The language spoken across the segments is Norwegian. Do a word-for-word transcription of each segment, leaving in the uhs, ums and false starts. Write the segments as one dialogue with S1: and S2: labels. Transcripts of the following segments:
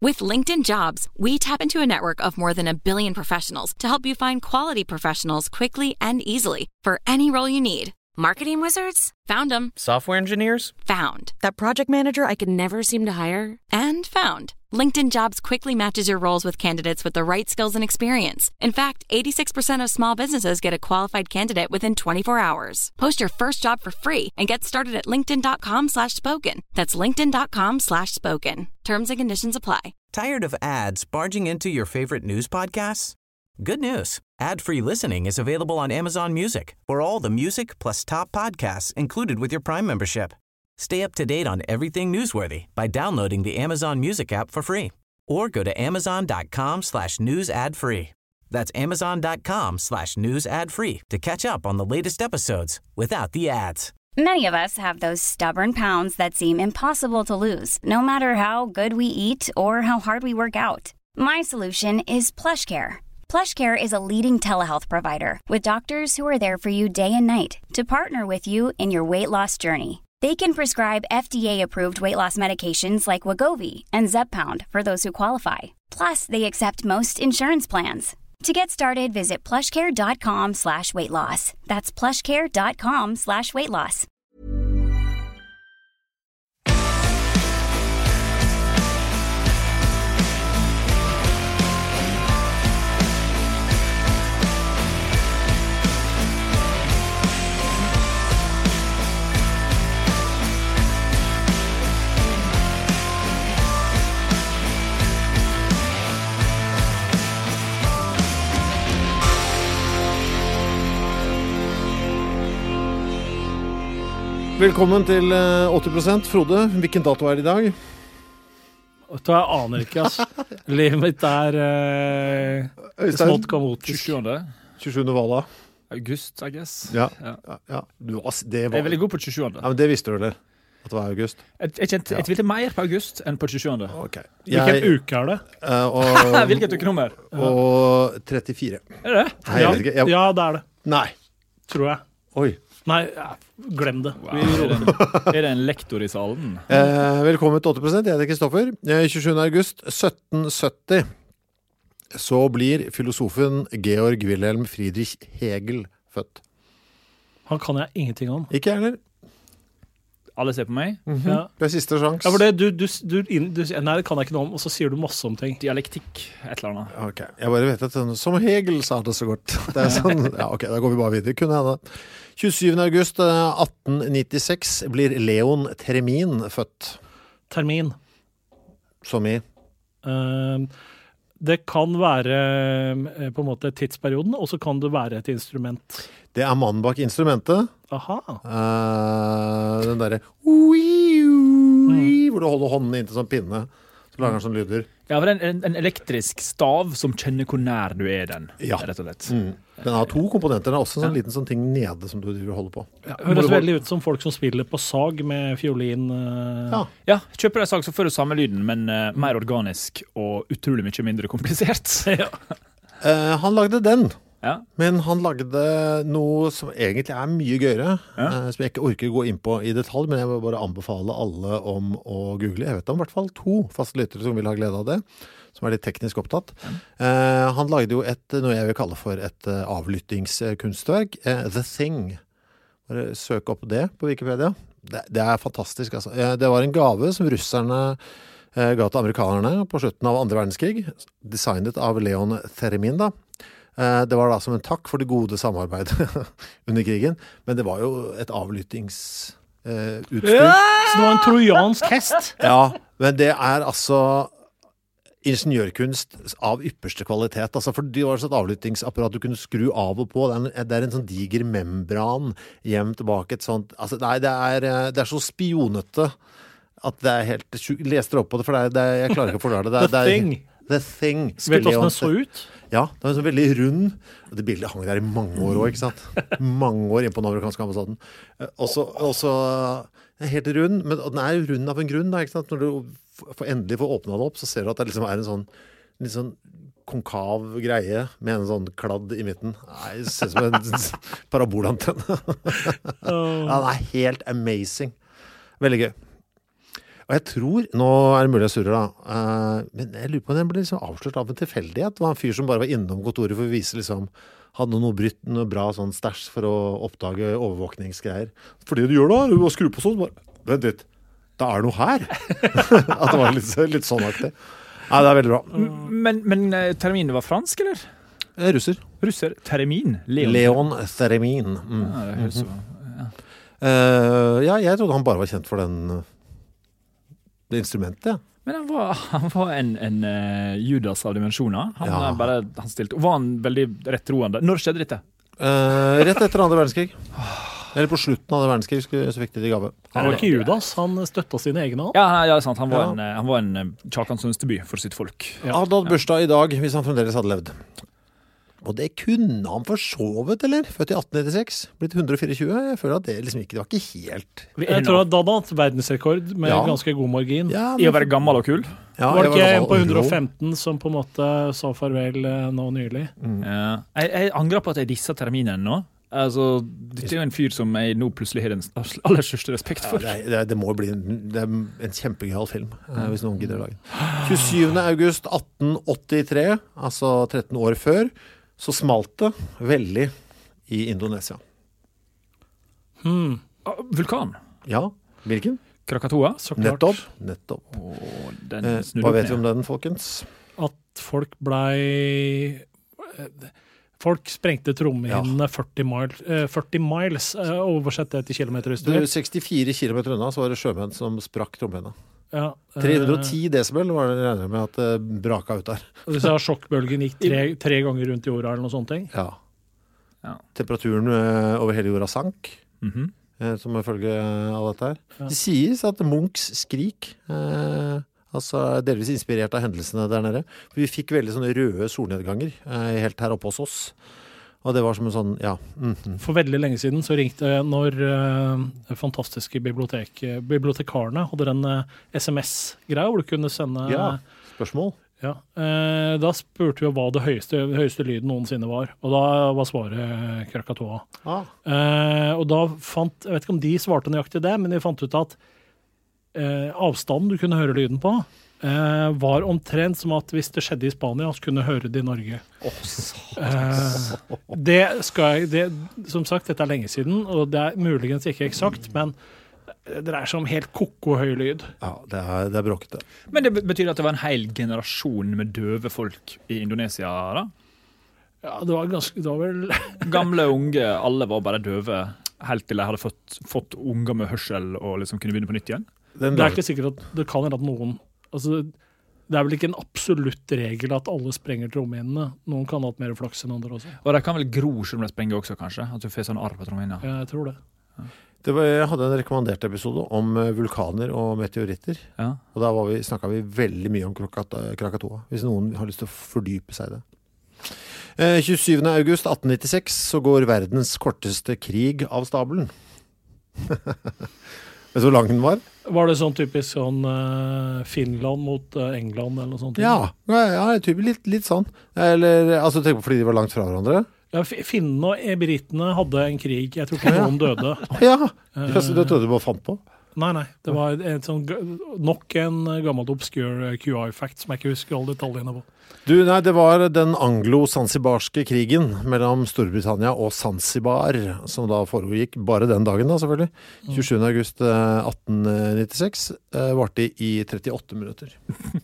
S1: With LinkedIn Jobs, we tap into a network of more than a billion professionals to help you find quality professionals quickly and easily for any role you need. Marketing wizards? Found them.
S2: Software engineers?
S1: Found. That project manager I could never seem to hire? And found. LinkedIn Jobs quickly matches your roles with candidates with the right skills and experience. In fact, eighty-six percent of small businesses get a qualified candidate within twenty-four hours. Post your first job for free and get started at linkedin.com slash spoken. That's linkedin.com slash spoken. Terms and conditions apply.
S3: Tired of ads barging into your favorite news podcasts? Good news. Ad-free listening is available on Amazon Music for all the music plus top podcasts included with your Prime membership. Stay up to date on everything newsworthy by downloading the Amazon Music app for free or go to amazon.com slash news ad free. That's amazon.com slash news ad free to catch up on the latest episodes without the ads.
S4: Many of us have those stubborn pounds that seem impossible to lose, no matter how good we eat or how hard we work out. My solution is PlushCare. PlushCare is a leading telehealth provider with doctors who are there for you day and night to partner with you in your weight loss journey. They can prescribe F D A-approved weight loss medications like Wegovy and Zepbound for those who qualify. Plus, they accept most insurance plans. To get started, visit plushcare.com slash weight loss. That's plushcare.com slash weight loss.
S5: Velkommen til åtti prosent. Frode, hvilken dato er det i dag?
S6: Jeg aner ikke, ass. Livet mitt er uh, smått kaotisk.
S2: tjuesjuende
S5: tjuesjuende hva da?
S2: August, I guess.
S5: Ja,
S2: ja.
S5: ja, ja. Du, ass, det var...
S2: Jeg er veldig god på tjuesjuende.
S5: Ja, men det visste du eller? At det var august?
S2: Jeg, jeg kjente ja. Jeg ville mer på august enn på tjuesjuende.
S5: Okay.
S6: Hvilken
S5: jeg,
S6: uke er det?
S5: Uh, og,
S2: Hvilket ukenummer?
S5: Og trettifire.
S2: Er det?
S5: Nei, jeg vet ikke. Jeg...
S6: Ja, det er det.
S5: Nei.
S6: Tror jeg.
S5: Oi.
S6: Nei, ja, glem det.
S2: Wow. Er, det en, er det en lektor i salen?
S5: Eh, velkommen til åtti prosent, jeg heter Kristoffer. tjuesjuende august sytten sytti så blir filosofen Georg Wilhelm Friedrich Hegel født.
S6: Han kan jeg ingenting om.
S5: Ikke jeg heller.
S2: Alle ser på meg?
S5: Mm-hmm.
S6: Ja.
S5: Det er siste sjans.
S6: Ja, for det, du, du, du, du, nei, det kan jeg ikke noe om, og så sier du masse om ting.
S2: Dialektikk, et eller annet.
S5: Ok, jeg bare vet at sånn, som Hegel sa det så godt. Det er sånn, ja, ok, da går vi bare videre. Kunne hende. tjuesjuende august atten nittiseks blir Leon Termin født.
S6: Termin.
S5: Som i?
S6: Uh, det kan være uh, på en måte tidsperioden, og så kan det være et instrument.
S5: Det er mannen bak instrumentet.
S6: Aha.
S5: Uh, den derre mm. hvor du holder hånden inntil sånn pinne. Så lager han sånn lyder.
S2: Ja, for en, en, en elektrisk stav som kjenner hvor nær du er den,
S5: ja.
S2: Rett og slett.
S5: Mm. Den har to komponenter. Den har også en sånn ja. Liten sånn ting nede som du holder på.
S6: Ja, det høres veldig ut som folk som spiller på sag med fiolin. Uh...
S5: Ja.
S2: ja, kjøper deg sag så får du samme lyden, men uh, mer organisk og utrolig mye mindre komplisert.
S6: ja.
S5: uh, han lagde den.
S2: Ja.
S5: Men han lagde noe som egentlig er mye gøyere, ja. uh, som jeg ikke orker gå inn på i detalj, men jeg vil bare anbefale alle om å google. Jeg vet om i hvert fall to faste lyttere som vil ha glede av det, som er litt teknisk opptatt. Ja. Uh, han lagde jo et, noe jeg vil kalle for et uh, avlyttingskunstverk, uh, The Thing. Bare søk opp det på Wikipedia. Det, det er fantastisk, altså. Uh, det var en gave som russerne uh, ga til amerikanerne på slutten av andre verdenskrig, designet av Leon Theremin da. Det var da som en takk for det gode samarbeidet under krigen, men det var jo et avlyttingsutstyr.
S6: Ja! Så det var en trojansk hest?
S5: Ja, men det er altså ingeniørkunst av ypperste kvalitet. Altså, for det var et avlyttingsapparat du kunne skru av og på. Det er en, det er en sånn diger membran gjemt bak et sånt. Altså, nei, det er, det er så spionete at det er helt sjukt. Les dere opp på det, for det er, det er, jeg klarer ikke å forklare det. det, er,
S6: The Thing.
S5: The Thing.
S6: Vet du hvordan den så ut?
S5: Ja, det var så veldig rund. Og det bildet hang der i mange år også, ikke sant? Mange år inn på den amerikanske ambassaden. Og så, og så den er helt rund, men den er jo rund av en grunn, da, ikke sant? Når du får, endelig får åpnet den opp, så ser du at det liksom er en sånn, en sånn konkav greie med en sånn kladd i midten. Nei, det ser ut som en parabolantenne. Ja, den er helt amazing. Veldig gøy. Og jeg tror, nå er det mulig jeg surrer da, uh, men jeg lurer på om den ble liksom avslørt av en tilfeldighet. Det var en fyr som bare var innom kontoret for å vise liksom, hadde noe brytt, noe bra sånn stæsj for å oppdage overvåkningsgreier. Fordi du gjør da, du må skru på sånn, bare, vent litt, det er noe her. At det var litt, litt sånn-aktig. Nei, det er veldig bra.
S2: Men, men terminen var fransk, eller?
S5: Russer.
S2: Russer? Termin? Leon,
S5: Leon Theremin. Mm.
S2: Ja, det høres jo... Ja.
S5: Uh, ja, jeg trodde han bare var kjent for den, det instrumentet. Ja.
S2: Men han var, han var en, en uh, Judas av dimensjoner. Han,
S5: Ja.
S2: bare, han stilte, var han veldig rettroende? Når skjedde dette?
S5: Uh, rett etter andre verdenskrig. Eller på slutten av andre verdenskrig skulle- så fikk de de gave.
S6: Han var ikke Judas, han støtta sine egne også.
S2: Ja, ja, sant. Han var
S5: Ja.
S2: en, han var en uh, Kjartan Sønsteby for sitt folk.
S6: Ja.
S5: Han hadde hatt bursdag i dag, hvis han fremdeles hadde levd. Og det kunne han forsovet, eller? Født i atten nittiseks, blitt hundre og tjuefire. Jeg føler at det liksom ikke, det var ikke helt...
S6: Jeg tror at da hadde han hatt verdensrekord med
S5: Ja.
S6: ganske god margin.
S5: Ja,
S2: I å være gammel og kul.
S5: ja,
S6: Var det
S5: jeg
S6: ikke
S5: gammel
S6: en på
S5: og
S6: hundre og
S5: rå.
S6: femten som på en måte sa farvel eh, nå nylig?
S2: Ja. Jeg, jeg angrer på at jeg disser terminen nå. Altså, dette er jo en fyr som jeg nå plutselig har den aller største respekt
S5: Ja,
S2: for.
S5: det, er, det, er, det må bli en, det er en kjempegøyal film, eh, hvis noen gidder å lage den. tjuesyvende august atten åttitre, altså tretten år før, så smalt det veldig i Indonesia.
S6: Hmm,
S2: Ah, Vulkan.
S5: Ja, hvilken?
S2: Krakatoa.
S6: så klart
S5: Nettopp. Nettopp.
S2: Og den
S5: Eh,
S2: snudde
S5: hva
S2: opp
S5: vet vi
S2: ned.
S5: om den, folkens?
S6: at folk blei Folk sprengte trommehinnene førti miles, eh, førti miles eh, oversett det til kilometer hvis du
S5: Du,
S6: vil.
S5: sekstifire kilometer unna så var det sjømenn som sprakk trommehinna.
S6: Ja, eh,
S5: tre hundre og ti desibel var det regnet med at det braka ut der.
S6: og Hvis jeg har sjokkbølgen gikk tre, tre ganger rundt jorda eller noe sånt. ting.
S5: Ja.
S2: Ja.
S5: Temperaturen eh, over hele jorda sank,
S2: Mhm.
S5: eh, som en følge av dette her.
S6: Ja.
S5: Det sies at Munchs skrik, eh, altså delvis inspirert av hendelsene der nede, for vi fikk veldig sånne røde solnedganger eh, helt her oppe hos oss. Og det var som en sånn, ja. mhm.
S6: For veldig lenge siden så ringte jeg når eh, fantastiske bibliotek, bibliotekarene hadde den eh, S M S-greia hvor du kunne sende
S5: Ja, spørsmål.
S6: Ja, eh, Da spurte vi hva det høyeste, høyeste lyden noensinne var, og da var svaret Krakatoa.
S5: Ah.
S6: Eh, og da fant, jeg vet ikke om de svarte nøyaktig det, men de fant ut at eh, avstanden du kunne høre lyden på, eh, var omtrent som at hvis det skjedde i Spania, så kunne du høre det i Norge. Eh, det skal jeg, det, som sagt, dette er lenge siden, og det er muligens ikke eksakt, men det dreier seg om helt koko høy lyd.
S5: Ja, det er, det er bråkete.
S2: Men det betyr at det var en hel generasjon med døve folk i Indonesia, da?
S6: Ja, det var ganske, det var vel
S2: Gamle, unge, alle var bare døve, helt til de hadde fått, fått unger med hørsel og liksom kunne begynne på nytt igjen.
S5: Den
S6: Det er
S5: laget-
S6: ikke sikkert at det kan hende at noen altså, det er vel ikke en absolutt regel at alle sprenger trommehinnene. Noen kan ha hatt mer flaks enn andre også.
S2: Og de kan vel gro selv om de sprenger også, kanskje? At du får sånn arr på trommehinna.
S6: Ja, jeg tror det.
S5: Det var, jeg hadde en rekommandert episode om eh, vulkaner og meteoritter.
S2: Ja.
S5: Og da var vi, snakket vi veldig mye om Krakata- Krakatoa, hvis noen har lyst til å fordype seg i det. Eh, tjuesyvende august atten nittiseks så går verdens korteste krig av stabelen. Vet du hvor lang den var?
S6: Var det sånn typisk sånn eh, Finland mot eh, England eller noe sånt?
S5: Ja, ja, ja typisk litt, litt sånn. Eller, altså tenk på fordi de var langt fra hverandre.
S6: Ja, F- Finnene og britene hadde en krig. Jeg tror ikke
S5: Ja.
S6: noen døde.
S5: Ja, altså, det trodde du bare fant på.
S6: Nei, nei. Det var et sånn, g- nok en gammelt obscure Q I-fact som jeg ikke husker alle detaljene på.
S5: Du, nei, det var den anglo-sansibarske krigen mellom Storbritannia og Zanzibar, som da foregikk bare den dagen da, selvfølgelig. tjuesjuende august eh, atten nittiseks, eh, varte i trettiåtte minutter.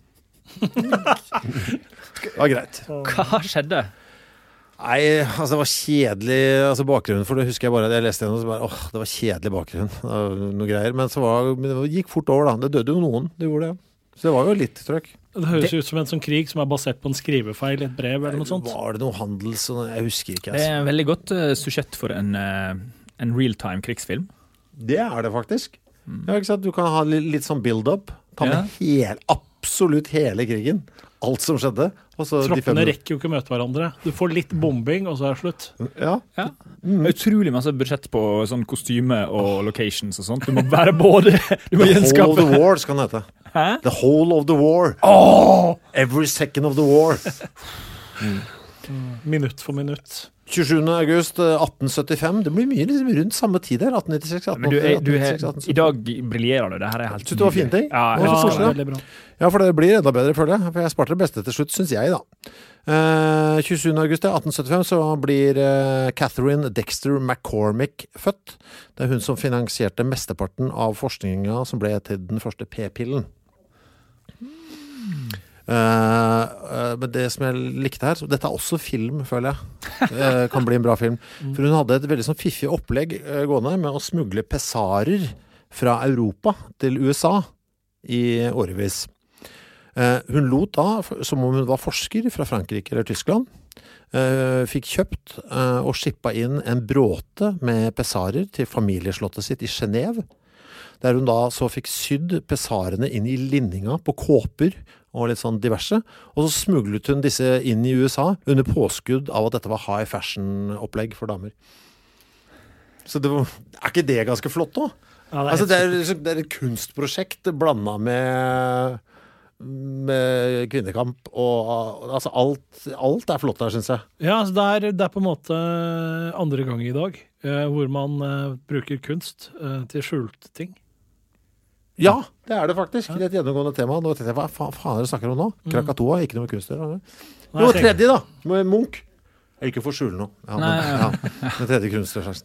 S5: Det var greit.
S2: Hva skjedde?
S5: Nei, altså det var kjedelig, altså bakgrunnen for det husker jeg bare, jeg leste gjennom, så bare, åh, det var kjedelig bakgrunn, det var noe greier, men så var, men det gikk fort over da, det døde jo noen, det gjorde det. Så det var jo litt trøkk.
S6: Det høres ut som en sånn krig som er basert på en skrivefeil i et brev eller noe sånt.
S5: Var det noe handel, så jeg husker ikke.
S2: Det
S5: Altså.
S2: er en veldig godt uh, sujett for en, uh, en real-time krigsfilm.
S5: Det er det faktisk. Ja, ikke sant? Du kan ha litt, litt sånn build-up, ta med
S2: Ja.
S5: hel, absolutt hele krigen, alt som skjedde. Og så de fem-
S6: Troppene rekker jo ikke å møte hverandre. Du får litt bombing, og så er det slutt.
S5: Ja,
S2: Ja. Utrolig masse budsjett på sånn kostyme og locations og sånt. Du må være både Du må
S5: The Whole of
S2: gjenskape
S5: the War skal den hete.
S2: Hæ?
S5: The Whole of the War. Every second of the war.
S6: Mm. Minutt for minutt.
S5: tjuesjuende august atten syttifem. Det blir mye liksom rundt samme tid her. atten nittiseks, atten
S2: Men du, er, du
S5: nittiseks,
S2: er,
S5: atten syttifem.
S2: I dag briljerer du. Det her er helt
S5: Synes du det var fine ting?
S2: Ja,
S5: Det var så
S6: Ja,
S5: koselig,
S6: veldig bra.
S5: Ja, for det blir enda bedre, føler jeg. For jeg sparte det beste til slutt, synes jeg, da. Eh, tjuesjuende august atten syttifem så blir eh, Catherine Dexter McCormick født. Det er hun som finansierte mesteparten av forskninga som ble til den første p-pillen. Eh, eh, men det som jeg likte her, så dette er også film, føler jeg. Eh, kan bli en bra film. For hun hadde et veldig sånn fiffig opplegg eh, gående med å smugle pessarer fra Europa til U S A i årevis. Eh, hun lot da, som om hun var forsker fra Frankrike eller Tyskland, eh, fikk kjøpt eh, og skippa inn en bråte med pessarer til familieslottet sitt i Genève, der hun da så fikk sydd pessarene inn i linninga på kåper og litt sånn diverse, og så smuglet hun disse inn i U S A under påskudd av at dette var high fashion-opplegg for damer. Så det var, er ikke det ganske flott da?
S6: Ja, det, er
S5: Altså
S6: helt
S5: det, er, det er et kunstprosjekt blandet med, med kvinnekamp, og altså alt, alt er flott der, synes jeg.
S6: Ja, altså det, er, det er på en måte andre gang i dag, eh, hvor man eh, bruker kunst eh, til skjulte ting.
S5: Ja, det er det faktisk. Det er et gjennomgående tema. Nå tenkte jeg, hva faen, faen er det snakker om nå? Krakatoa, ikke noe med kunst. Eller?
S6: Nei,
S5: Jo,
S6: jeg
S5: tredje da, med Munch. Jeg ikke får skjule noe. Ja,
S2: Nei,
S5: men,
S2: ja.
S5: ja, den tredje kunstnerslags.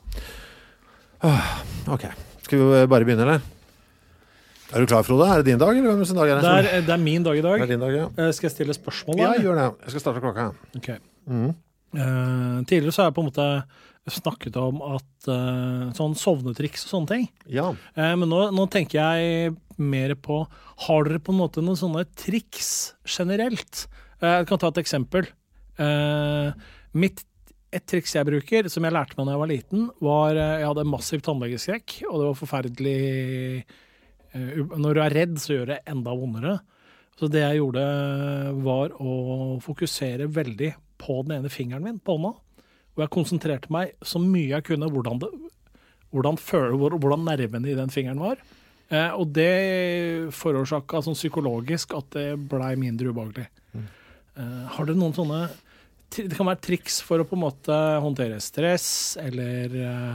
S5: Ah, ok, skal vi bare begynne, eller? Er du klar, Frode? Er det din dag, eller hvem sin dag er det?
S6: Det er, det er min dag i dag.
S5: Det er din dag, ja.
S6: Eh, skal jeg stille spørsmål?
S5: Ja,
S6: eller?
S5: gjør det. Jeg skal starte klokka.
S6: Ok.
S5: Mhm.
S6: Eh, tidligere så har jeg på en måte snakket om at eh, sånn sovnetriks og sånne ting.
S5: Ja.
S6: Eh, men nå, nå tenker jeg mer på, har dere på en måte noen sånne triks generelt? Eh, jeg kan ta et eksempel. Eh, mitt, et triks jeg bruker, som jeg lærte meg da jeg var liten, var, eh, jeg hadde massiv tannlegeskrekk, og det var forferdelig, eh, u- når du er redd så gjør det enda vondere. Så det jeg gjorde var å fokusere veldig på den ene fingeren min, på hånda, og jeg konsentrerte meg så mye jeg kunne hvordan, det, hvordan, føle, hvor- hvordan nervene i den fingeren var. Eh, og det forårsaka sånn psykologisk at det blei mindre ubehagelig. Eh, har dere noen sånne tri- Det kan være triks for å på en måte håndtere stress, eller eh,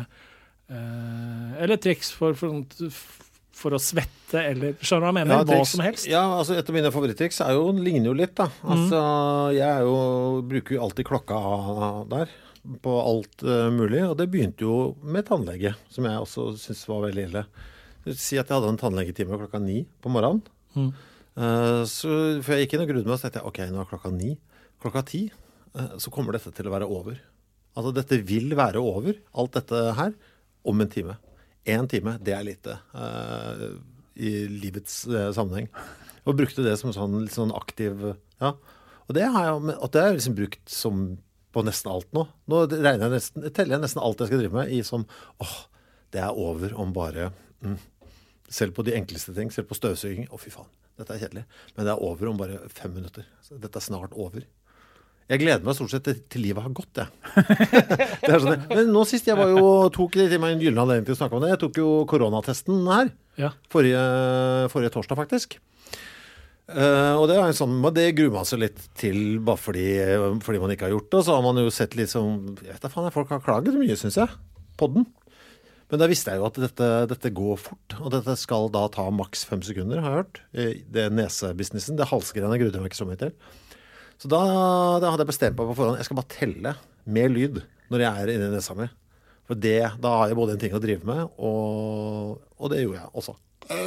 S6: eh, Eller triks for, for, for å svette, eller skjønner du hva jeg mener?
S5: Ja,
S6: Hva
S5: triks-
S6: som helst.
S5: Ja, altså et av mine favorittriks er jo, ligner jo litt da. Altså, jeg er jo, bruker jo alltid klokka der, på alt uh, mulig, og det begynte jo med tannlege, som jeg også synes var veldig ille. Si at jeg hadde en tannlegetime klokka ni på morgenen.
S6: Mm.
S5: Uh, så før jeg gikk inn og grudde meg, så tenkte jeg, ok, nå er klokka ni. Klokka ti, uh, så kommer dette til å være over. Altså, dette vil være over, alt dette her, om en time. En time, det er lite uh, i livets uh, sammenheng. Og brukte det som sånn, litt sånn aktiv, ja. Og det har jeg, og det har jeg liksom brukt som på nesten alt nå. Nå regner jeg nesten, teller jeg nesten alt jeg skal drive med i som, åh, det er over om bare, mm, selv på de enkleste ting, selv på støvsuging, å fy faen, dette er kjedelig, men det er over om bare fem minutter. Så dette er snart over. Jeg gleder meg stort sett til, til livet har gått, jeg. Det er sånn, men nå sist, jeg var jo, tok det til meg en gyllen anledning til å snakke om det, jeg tok jo koronatesten her,
S6: Ja.
S5: forrige, forrige torsdag faktisk. Uh, og det er en sånn, det gruer man seg litt til bare fordi, fordi man ikke har gjort det, og så har man jo sett litt sånn, jeg vet da faen, folk har klaget mye, synes jeg, på den. Men da visste jeg jo at dette, dette går fort, og dette skal da ta maks fem sekunder, har jeg hørt. Det nesebusinessen, det halsgreiene grudde meg ikke så mye til. Så da, da hadde jeg bestemt meg på forhånd, jeg skal bare telle med lyd når jeg er inne i nesa mi. For det, da har jeg både en ting å drive med, og, og det gjorde jeg også.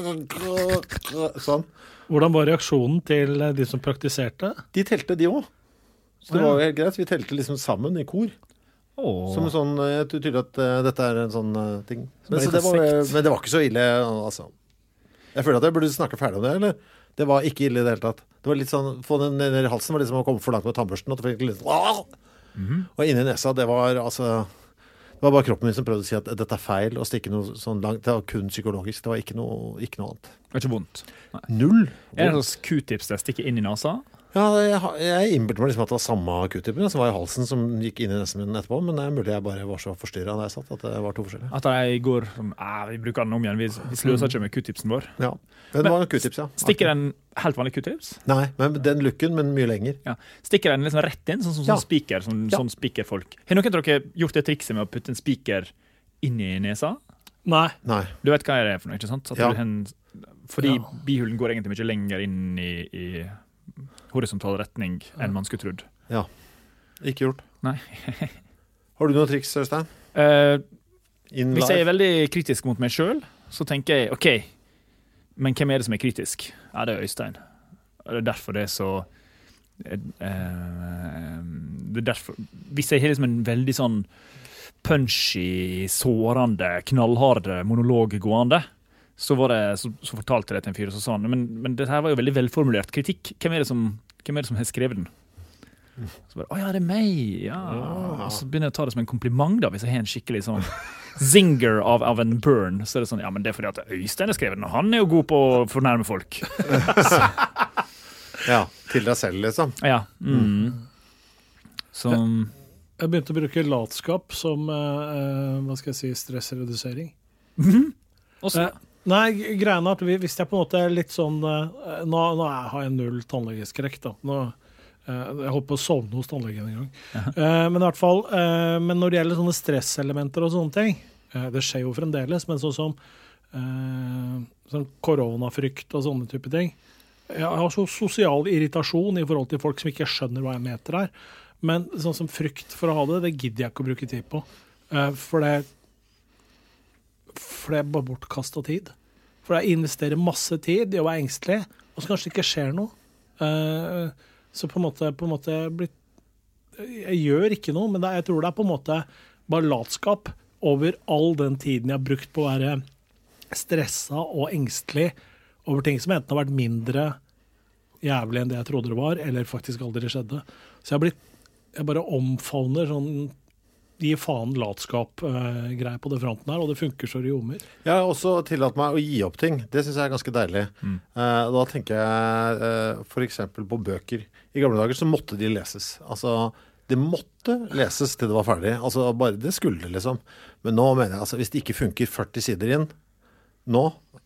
S5: Sånn.
S6: Hvordan var reaksjonen til de som praktiserte?
S5: De telte de også. Så det var jo helt greit. Vi telte liksom sammen i kor.
S2: Åh.
S5: Som en sånn, jeg tror tydelig at uh, dette er en sånn uh, ting. Men,
S6: Som
S5: så
S6: en
S5: det var,
S6: sekt.
S5: men det var ikke så ille, altså. Jeg føler at jeg burde snakke ferdig om det, eller? Det var ikke ille i det hele tatt. Det var litt sånn, få den ned i halsen var liksom å komme for langt med tannbørsten, og det fikk litt sånn, mm-hmm. Og inni nesa, det var altså, det var bare kroppen min som prøvde å si at dette er feil, og stikke noe sånn langt, det var kun psykologisk, det var ikke noe, ikke noe annet.
S2: Det var ikke vondt. Nei.
S5: Null.
S2: Er det en slags q-tips jeg stikker inn i nasa?
S5: Ja, jeg, har- jeg innbilte meg liksom at det var samme q-tippen som var i halsen som gikk inn i nesen min etterpå, men det er mulig jeg bare var så forstyrret da jeg satt at det var to forskjellige.
S2: At de går som, ah, vi bruker den om igjen, vi, vi sløser ikke med q-tipsen vår.
S5: Ja, men det var en q-tips, ja.
S2: Stikker den helt vanlig q-tips?
S5: Nei, men den looken, men mye lenger.
S2: Ja. Stikker den liksom rett inn, sånn som
S5: Ja.
S2: sånn spiker, sånn,
S5: Ja.
S2: sånn spikerfolk. Har noen av dere gjort det trikset med å putte en spiker inn i nesa?
S6: Nei.
S5: Nei.
S2: Du vet hva er det for noe, ikke sant? At
S5: Ja.
S2: du hen, fordi
S6: Ja.
S2: bihulen går egentlig mye lenger inn i, i horisontal retning enn man skulle trodd.
S5: Ja. Ikke gjort.
S2: Nei.
S5: Har du noen triks, Øystein?
S2: Eh,
S5: In
S2: hvis jeg er
S5: live?
S2: veldig kritisk mot meg sjøl, så tenker jeg OK, men hvem er det som er kritisk? Ja, det er Øystein. Og det er derfor det er så eh, det er derfor, Hvis jeg har liksom en veldig sånn punchy, sårende, knallharde monolog gående, så, var det, så, så fortalte jeg det til en fyr, og så sa han men, men det her var jo veldig velformulert kritikk. Hvem er det som, hvem er det som har skrevet den? Så bare, å ja, det er meg, ja. Og så begynner jeg å ta det som en kompliment da, hvis jeg har en skikkelig sånn zinger av, av en burn, så er det sånn, ja, men det er fordi at Øystein har skrevet den, og han er jo god på å fornærme folk.
S5: Ja, til deg selv, liksom.
S2: Ja. Mm. Så,
S6: Jeg begynte å bruke latskap som eh, hva skal jeg si, stressredusering.
S2: også,
S6: Eh, Nei, greien er at hvis jeg på en måte er litt sånn eh, Nå, nå er- har jeg null tannlegeskrekk, da. Nå, eh, jeg holdt på å sovne hos tannlegen en gang. Eh, men i hvert fall, eh, men når det gjelder sånne stresselementer og sånne ting, eh, det skjer jo fremdeles, men sånn som eh, sånn koronafrykt og sånne type ting. Jeg har så sosial irritasjon i forhold til folk som ikke skjønner hva en meter er. Men sånn som frykt for å ha det, det gidder jeg ikke å bruke tid på. Eh, for det For det er bare bortkastet tid. For jeg investerer masse tid i å være engstelig, og så kanskje det ikke skjer noe. Eh, så på en måte, på en måte jeg, blitt, jeg gjør ikke noe, men det, jeg tror det er på en måte bare latskap over all den tiden jeg har brukt på å være stressa og engstelig over ting som enten har vært mindre jævlig enn det jeg trodde det var, eller faktisk aldri skjedde. Så jeg har blitt, jeg bare omfavner sånn gi faen latskap-greier på det fronten her, og det funker så det ljomer.
S5: Jeg har også tillatt meg å gi opp ting. Det synes jeg er ganske deilig.
S2: Mm.
S5: Eh, da tenker jeg eh, for eksempel på bøker. I gamle dager så måtte de leses. Altså, det måtte leses til det var ferdig. Altså, bare det skulle det liksom. Men nå mener jeg, altså, hvis det ikke funker førti sider inn, nå,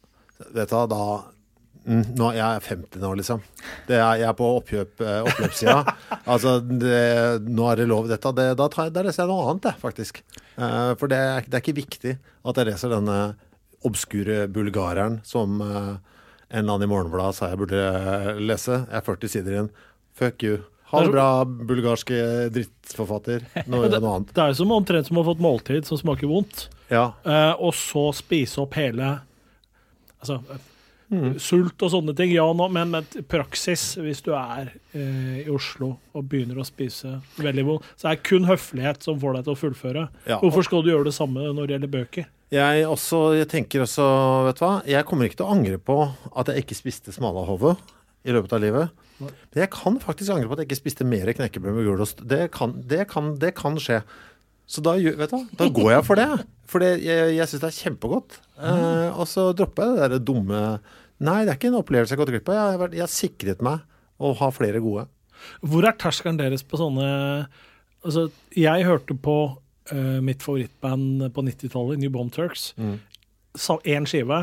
S5: vet du, da... Mm, nå, jeg er femti nå, liksom. Det er, jeg er på oppkjøp, eh, oppløpssida. Altså, det, nå er det lov dette. Det, da tar jeg, der leser jeg noe annet, det, faktisk. Eh, for det er, det er ikke viktig at jeg leser denne obskure bulgareren som eh, en eller annen i Morgenbladet sa jeg burde lese. Jeg er førti sider inn. Fuck you. Ha det bra, bulgarske drittforfatter. Nå gjør jeg noe annet.
S6: Det er jo som omtrent som å ha fått måltid som smaker vondt,
S5: Ja.
S6: eh, og så spise opp hele altså,
S5: Mm.
S6: sult og sånne ting, ja, nå, men med praksis, hvis du er eh, i Oslo og begynner å spise veldig vondt, så er det kun høflighet som får deg til å fullføre.
S5: Ja.
S6: Hvorfor skal du gjøre det samme når det gjelder bøker?
S5: Jeg, også, jeg tenker også, vet du hva, jeg kommer ikke til å angre på at jeg ikke spiste smalahove i løpet av livet. Men jeg kan faktisk angre på at jeg ikke spiste mer knekkebrød med gulost. Det kan, det, kan, det kan skje. Så da, gjør- vet du, hva, da går jeg for det. For det, jeg, jeg synes det er kjempegodt. Eh, og så dropper jeg det der dumme... Nei, det er ikke en opplevelse jeg har gått glipp av. Jeg har, vært- jeg har sikret meg å ha flere gode.
S6: Hvor er terskelen deres på sånne altså, jeg hørte på eh, mitt favorittband på nittitallet, New Bomb Turks.
S5: Mm.
S6: Sa en skive.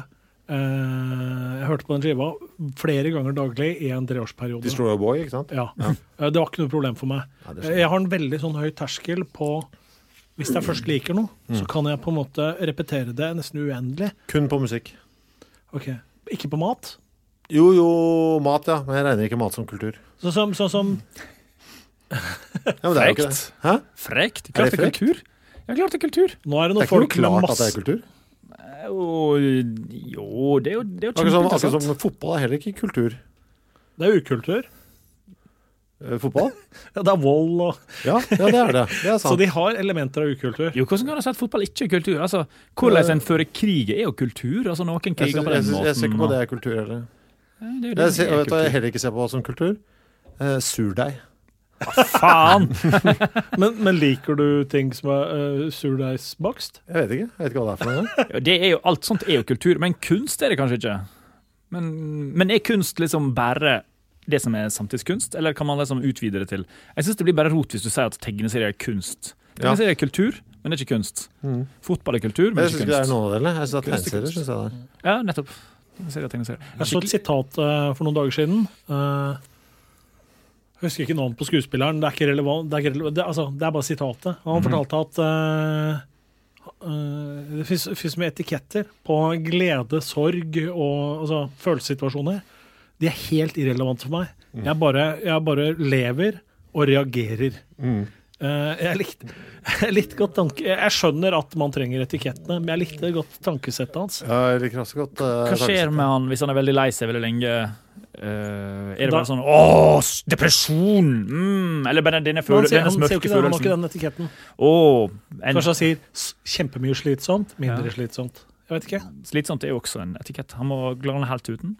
S6: Eh, jeg hørte på den skiva flere ganger daglig i en treårsperiode.
S5: Destroyer Boy, ikke sant?
S6: Ja. Eh, Det var ikke noe problem for meg.
S5: Ja, det skjønner jeg.
S6: Jeg har en veldig sånn høy terskel på hvis jeg først liker noe,
S5: Mm.
S6: så kan jeg på en måte repetere det nesten uendelig.
S5: Kun på musikk.
S6: Ok, ikke på mat.
S5: Jo, jo, mat, ja. Men jeg regner ikke mat som kultur.
S6: Sånn som, sånn som
S5: Ja, men det er jo ikke det.
S2: Frekt.
S5: Hæ?
S2: frekt.
S5: Er
S2: Klart
S5: det
S2: det er
S5: frekt?
S2: kultur. Ja, klart det er kultur.
S6: Nå er det
S5: Det
S6: noen
S5: er ikke noe
S6: folk med
S5: klart at det
S6: masse
S5: er kultur.
S2: Og, jo, det er jo, det er jo
S5: Akkurat som, akkurat
S2: kjempeinteressant.
S5: som fotball er heller ikke kultur.
S6: Det er ukultur.
S5: Eh, Fotball?
S6: Ja, det er vold og
S5: Ja, ja, det er det. Det er
S6: Så
S5: sant.
S6: de har elementer av ukultur.
S2: Jo, hvordan kan du si at fotball ikke er kultur? Altså, hvordan en fører krig er jo kultur. Altså, noen
S5: Jeg,
S2: kriger
S5: synes,
S2: på
S5: jeg,
S2: den
S5: synes,
S2: måten.
S5: jeg ser ikke på
S2: og-
S5: det er kultur heller.
S2: Ja, det er jo det
S5: Jeg, ser,
S2: som er
S5: vet du hva jeg
S2: kultur.
S5: heller ikke ser på som kultur? Eh, surdeig.
S2: Faen!
S6: Men, men liker du ting som er uh, surdeigsbakst?
S5: Jeg vet ikke. Jeg vet ikke hva det er for noe.
S2: Ja, det er jo, alt sånt er jo kultur, men kunst er det kanskje ikke. Men, men er kunst liksom bare det som er samtidskunst, eller kan man liksom utvide det til? Jeg synes det blir bare rot hvis du sier at tegneserier er kunst. Tegneserier er kultur, men det er ikke kunst. Mm. Fotball er kultur, men det er ikke kunst. Jeg synes ikke det er noe av det, eller? Jeg synes at tegneserier, synes jeg det er. Ja, nettopp. Tegneserier, tegneserier.
S6: Jeg så et sitat uh, for noen dager siden. Uh, jeg husker ikke navn på skuespilleren, det er ikke relevant. Det er, ikke relevant. Det, altså, det er bare sitatet. Han mm-hmm. fortalte at uh, Uh, det finnes mye etiketter på glede, sorg og altså, følelsessituasjoner. De er helt irrelevante for meg. Mm. Jeg, bare, jeg bare lever og reagerer. Mm. Uh, jeg, likte, jeg, likte godt tanke, jeg skjønner at man trenger etikettene, men jeg likte godt tankesettet hans.
S5: Ja, jeg liker også godt uh,
S2: Hva skjer med han hvis han er veldig lei seg veldig lenge? Uh, er det bare da, sånn åh, depresjon mm, eller bare denne, føle,
S6: sier,
S2: denne mørke følelsen
S6: han har ikke den etiketten
S2: oh, en...
S6: Kanskje han sier kjempemye slitsomt, mindre ja. slitsomt jeg vet ikke
S2: slitsomt er jo også en etikett, han må klare den helt uten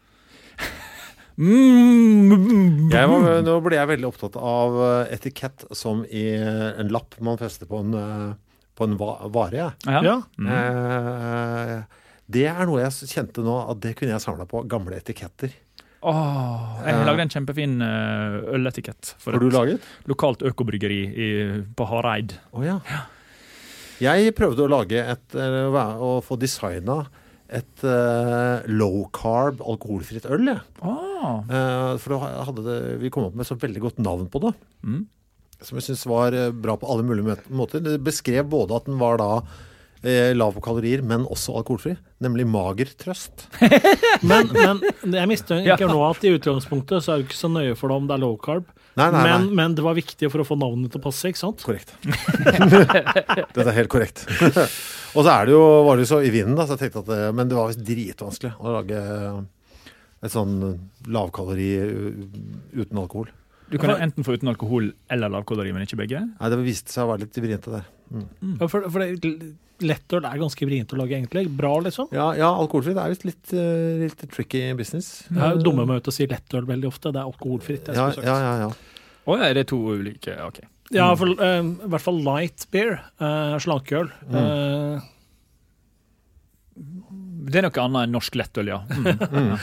S2: mm.
S5: jeg var, nå ble jeg veldig opptatt av etikett som i en lapp man fester på en, på en vare
S2: ja. Ja.
S5: Mm. uh, det er noe jeg kjente nå at det kunne jeg samle på, gamle etiketter.
S2: Åh, jeg har laget en kjempefin øletikett for
S5: har du laget?
S2: Lokalt økobryggeri i, på Hareid.
S5: Åh oh, ja. ja. Jeg prøvde å lage et, å få designet et uh, low-carb, alkoholfritt øl. Ja.
S2: Ah.
S5: Uh, for da hadde det, vi kom opp med så veldig godt navn på det.
S2: Mm.
S5: Som jeg synes var bra på alle mulige måter. Det beskrev både at den var da lav på kalorier, men også alkoholfri, nemlig mager trøst.
S6: men, men jeg mistenker ja. nå at i utgangspunktet så er det ikke så nøye for dem om det er low carb,
S5: nei, nei,
S6: men,
S5: nei.
S6: men det var viktig for å få navnet til å passe, ikke sant?
S5: Korrekt. Dette er helt korrekt. Og så er det jo, var det jo så i vinden da, så jeg tenkte at det, men det var visst dritvanskelig å lage et sånn lavkalori uten alkohol.
S2: Du kan enten få uten alkohol eller lavkalori, men ikke begge?
S5: Nei, det viste seg å være litt vrient det der. Mm.
S6: Mm. For, for det, lettøl er ganske vrient å lage egentlig. Bra, liksom.
S5: Ja, ja alkoholfritt er litt, litt, litt tricky business.
S6: Jeg er jo dumme med å si lettøl veldig ofte. Det er alkoholfritt.
S5: Ja, ja, ja, ja.
S2: Å ja, er det to ulike? Ok.
S6: Ja, for, uh, i hvert fall light beer, uh, slankeøl. Mm. Uh,
S2: det er noe annet enn norsk lettøl, ja. Mm. mm.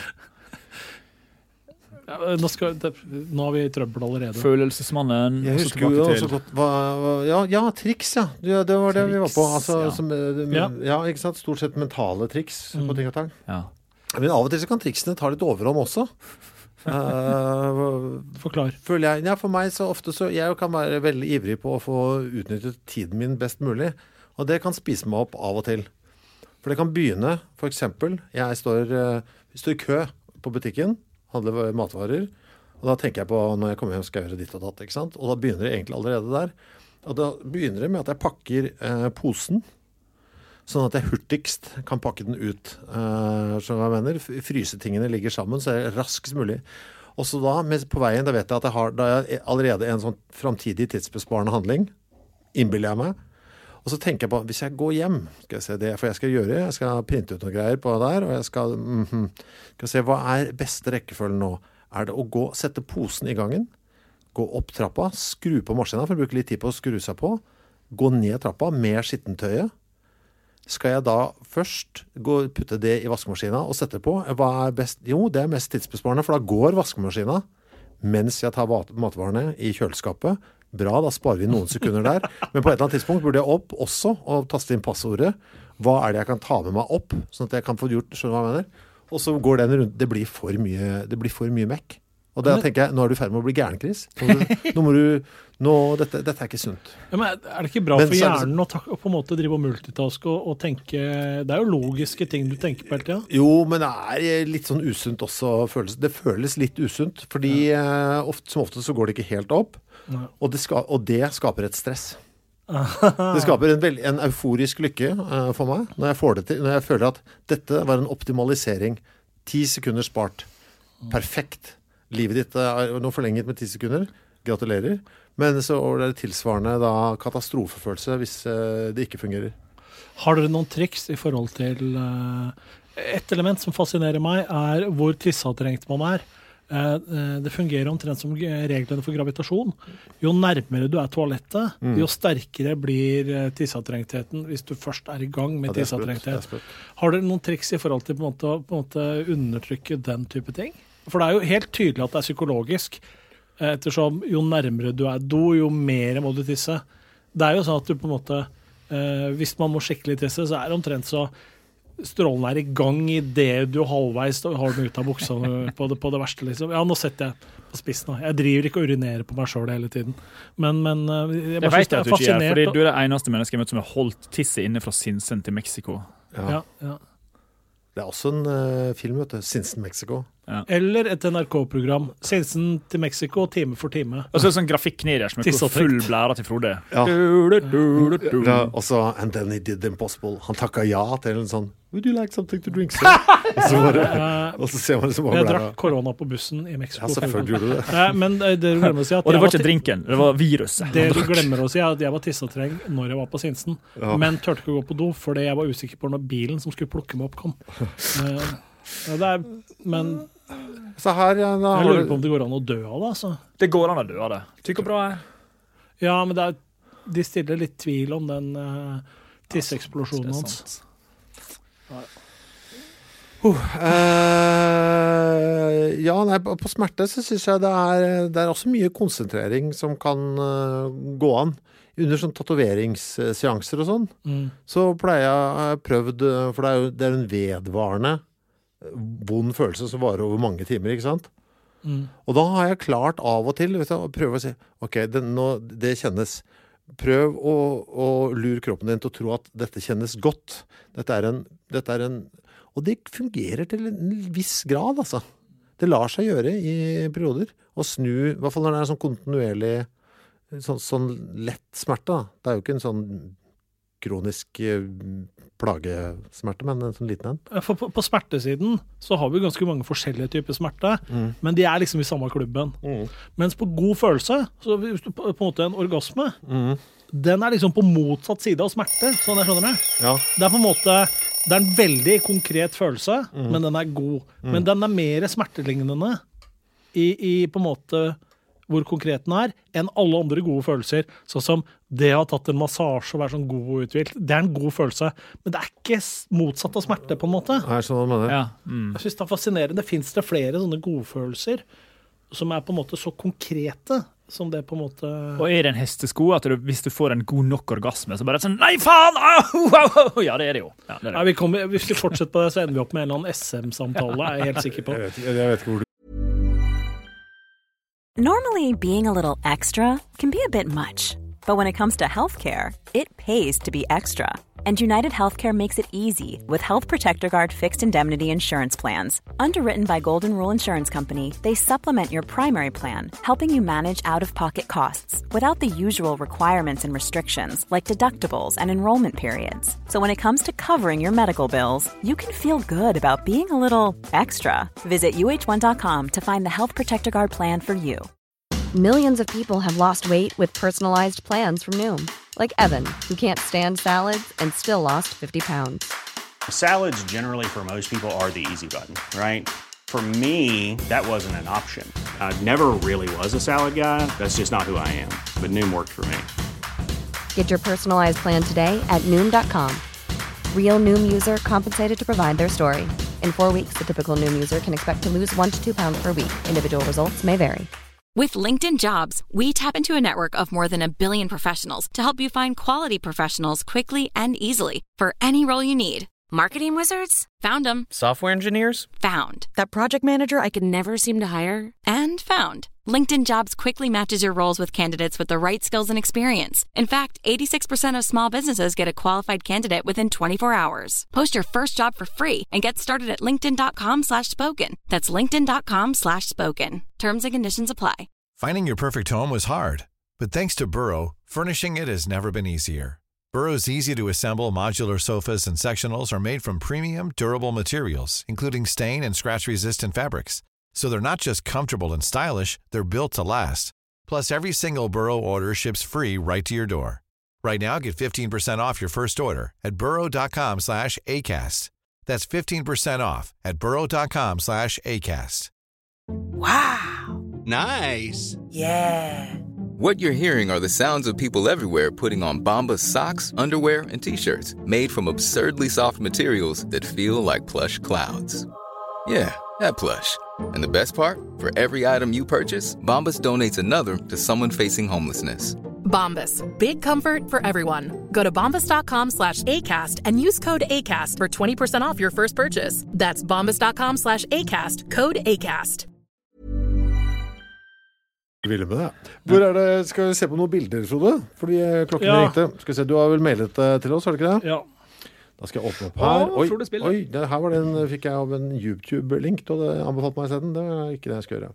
S6: Nå, skal, det, nå har vi trøbbel allerede.
S2: Følelsesmannen.
S5: Jeg husker jo også godt hva, ja, ja, triks, ja. Det, det var det triks, vi var på. Altså, ja. Som, ja. ja, ikke sant? Stort sett mentale triks mm. på ting og tang.
S2: Ja.
S5: Men av og til så kan triksene ta litt overhånd også. uh,
S6: Forklar.
S5: Føler jeg, ja, for meg så ofte så, jeg kan være veldig ivrig på å få utnyttet tiden min best mulig. Og det kan spise meg opp av og til. For det kan begynne, for eksempel, jeg står, uh, står i kø på butikken, handler matvarer, og da tenker jeg på når jeg kommer hjem skal jeg gjøre ditt og datt, ikke sant? Og da begynner det egentlig allerede der. Og da begynner det med at jeg pakker eh, posen, sånn at jeg hurtigst kan pakke den ut. Eh, som jeg mener, frysetingene ligger sammen, så er det raskest mulig. Og så da, på veien, da vet jeg at jeg har da jeg allerede en sånn fremtidig tidsbesparende handling, innbiller jeg meg. Og så tenker jeg på, hvis jeg går hjem, skal jeg se det, for jeg skal gjøre, jeg skal printe ut noen greier på der, og jeg skal, mm, skal se, hva er beste rekkefølgen nå? Er det å gå, sette posen i gangen, gå opp trappa, skru på maskinen, for å bruke litt tid på å skru seg på, gå ned trappa med skittentøyet. Skal jeg da først gå, putte det i vaskemaskinen og sette på? Hva er best? Jo, det er mest tidsbesparende, for da går vaskemaskinen mens jeg tar matvarene i kjøleskapet. Bra, da sparer vi noen sekunder der. Men på et eller annet tidspunkt burde jeg opp også og taste inn passordet. Hva er det jeg kan ta med meg opp, sånn at jeg kan få gjort, skjønner hva jeg mener? Og så går den rundt, det blir for mye, det blir for mye mekk. Og da tenker jeg, nå er du ferdig med å bli gæren, Chris. Nå må du, nå, dette, dette er ikke sunt.
S6: Ja, men er det ikke bra men, for hjernen å, ta, å på en måte drive og multitaske og, og tenke, det er jo logiske ting du tenker på hele tiden.
S5: Jo, men det er litt sånn usunt også, føles, det føles litt usunt, fordi ja. eh, ofte, som ofte så går det ikke helt opp, ja. og, det ska, og det skaper et stress. Det skaper en, veld, en euforisk lykke uh, for meg, når jeg får det til, når jeg føler at dette var en optimalisering. Ti sekunder spart. Perfekt. Livet ditt er nå forlenget med ti sekunder. Gratulerer. Men så er det tilsvarende da, katastrofefølelse hvis uh, det ikke fungerer.
S6: Har dere noen triks i forhold til uh, et element som fascinerer meg er hvor tissetrengt man er. Uh, uh, det fungerer omtrent som reglene for gravitasjon. Jo nærmere du er toalettet, mm. jo sterkere blir uh, tissetrengtheten hvis du først er i gang med ja, tissetrengthet. Har dere noen triks i forhold til på en måte, på en måte undertrykke den type ting? For det er jo helt tydelig at det er psykologisk, ettersom jo nærmere du er do, jo mer må du tisse. Det er jo sånn at du på en måte, eh, hvis man må skikkelig tisse, så er det omtrent så strålen er i gang i det du halvveis har den ut av buksa på det, på det verste, liksom. Ja, nå setter jeg på spissen. Jeg driver ikke og urinerer på meg selv hele tiden. Men, men jeg,
S2: jeg vet at du ikke gjør, fordi
S6: og...
S2: du er det eneste mennesket jeg møter som har holdt tisset inne fra Sinsen til Mexico.
S5: Ja.
S6: Ja, ja.
S5: Det er også en uh, film, vet du. Sinsen, Mexico.
S2: Ja.
S6: Eller et N R K-program. Sinsen til Mexico, time for time.
S2: Og så er det sånn grafikk nederst med full blæra til Frode.
S5: Ja.
S2: Du, du, du, du, du.
S5: Ja, og så, and then he did the impossible. Han takket ja til en sånn, would you like something to drink, sir? og, så bare, og så ser man liksom
S6: Jeg drakk korona på bussen i Mexico.
S5: Ja, selvfølgelig gjorde du det.
S6: Ja, men det du glemmer å si at
S2: og det var
S6: var
S2: ikke drinken, det var viruset.
S6: Det du glemmer å si er at jeg var tissetreng når jeg var på Sinsen, ja. Men tørte ikke å gå på do, fordi jeg var usikker på når bilen som skulle plukke meg opp kom. Uh, ja, det er, men
S5: så her, ja, da,
S6: jeg lurer på om det går an å dø av det, altså.
S2: Det går an å dø av det. Tykker bra her.
S6: Ja, men det er, de stiller litt tvil om den uh, tisseeksplosjonen hans.
S5: Uh, uh, ja, nei, på smerte så synes jeg det er, det er også mye konsentrering som kan uh, gå an. Under sånn tatoveringsseanser og sånn, mm. så pleier jeg prøvd, for det er jo det er en vedvarende vond følelse som varer over mange timer, ikke sant? Mm. Og da har jeg klart av og til, vet du, å prøve å si, ok, det, nå, det kjennes, prøv å, å lure kroppen din til å tro at dette kjennes godt. Dette er en, dette er en, og det fungerer til en viss grad, altså. Det lar seg gjøre i perioder, og snu, i hvert fall når det er sånn kontinuerlig, sånn, sånn lett smerte, da. Det er jo ikke en sånn kronisk plagesmerte, men en sånn liten en.
S6: For på, på smertesiden så har vi ganske mange forskjellige typer smerte, mm. men de er liksom i samme klubben. Mm. Mens på god følelse, så hvis du på, på en måte en orgasme, mm. den er liksom på motsatt side av smerte, sånn jeg skjønner det. Ja. Det er på en måte, det er en veldig konkret følelse, mm. men den er god. Mm. Men den er mer smertelignende i, i på en måte hvor konkret den er, enn alle andre gode følelser. Sånn som det å ha tatt en massasje og være sånn god og uthvilt. Det er en god følelse, men det er ikke motsatt av smerte på en måte.
S5: Nei, sånn man
S6: ja. mm. Jeg synes det er fascinerende. Det finnes det flere sånne godfølelser som er på en måte så konkrete som det på en måte...
S2: Og er det en hestesko at du, hvis du får en god nok orgasme, så bare sånn, nei faen! Au, au, au. Ja, det er det jo. Ja, det er det.
S6: Nei, vi kommer, hvis vi fortsetter på det, så ender vi opp med en eller annen S M-samtale, er jeg helt sikker på.
S5: Jeg vet, jeg vet ikke hvor du...
S1: Normally, being a little extra can be a bit much. But when it comes to healthcare, it pays to be extra. And United Healthcare makes it easy with Health Protector Guard fixed indemnity insurance plans. Underwritten by Golden Rule Insurance Company, they supplement your primary plan, helping you manage out-of-pocket costs without the usual requirements and restrictions like deductibles and enrollment periods. So when it comes to covering your medical bills, you can feel good about being a little extra. Visit U H one dot com to find the Health Protector Guard plan for you.
S7: Millions of people have lost weight with personalized plans from Noom. Like Evan, who can't stand salads and still lost fifty pounds.
S8: Salads generally for most people are the easy button, right? For me, that wasn't an option. I never really was a salad guy. That's just not who I am. But Noom worked for me.
S7: Get your personalized plan today at Noom dot com. Real Noom user compensated to provide their story. In four weeks, the typical Noom user can expect to lose one to two pounds per week. Individual results may vary.
S1: With LinkedIn Jobs, we tap into a network of more than a billion professionals to help you find quality professionals quickly and easily for any role you need. Marketing wizards? Found them.
S9: Software engineers?
S1: Found. That project manager I could never seem to hire? And found. LinkedIn Jobs quickly matches your roles with candidates with the right skills and experience. In fact, eighty-six percent of small businesses get a qualified candidate within twenty-four hours. Post your first job for free and get started at linkedin dot com slash spoken. That's linkedin dot com slash spoken. Terms and conditions apply.
S10: Finding your perfect home was hard, but thanks to Burrow, furnishing it has never been easier. Burrow's easy-to-assemble modular sofas and sectionals are made from premium, durable materials, including stain and scratch-resistant fabrics. So they're not just comfortable and stylish, they're built to last. Plus, every single Burrow order ships free right to your door. Right now, get fifteen percent off your first order at burrow dot com slash ACAST. That's fifteen percent off at burrow dot com slash ACAST.
S11: Wow!
S12: Nice!
S11: Yeah!
S12: What you're hearing are the sounds of people everywhere putting on Bombas socks, underwear, and T-shirts made from absurdly soft materials that feel like plush clouds. Yeah, that plush. And the best part? For every item you purchase, Bombas donates another to someone facing homelessness.
S9: Bombas. Big comfort for everyone. Go to bombas.com slash ACAST and use code ACAST for twenty percent off your first purchase. That's bombas.com slash ACAST. Code ACAST.
S5: Ville med det. Hvor er det, skal vi se på noen bilder, Frode? Fordi klokken
S6: Ja.
S5: ringte. Skal vi se, du har vel mailet det til oss, har du ikke det?
S6: Ja.
S5: Da skal jeg åpne opp her.
S2: Å,
S5: Oi,
S2: Frode spiller.
S5: oi det, her var det en, fikk jeg av en YouTube-link, du hadde anbefalt meg isteden. Det er ikke det jeg skal gjøre.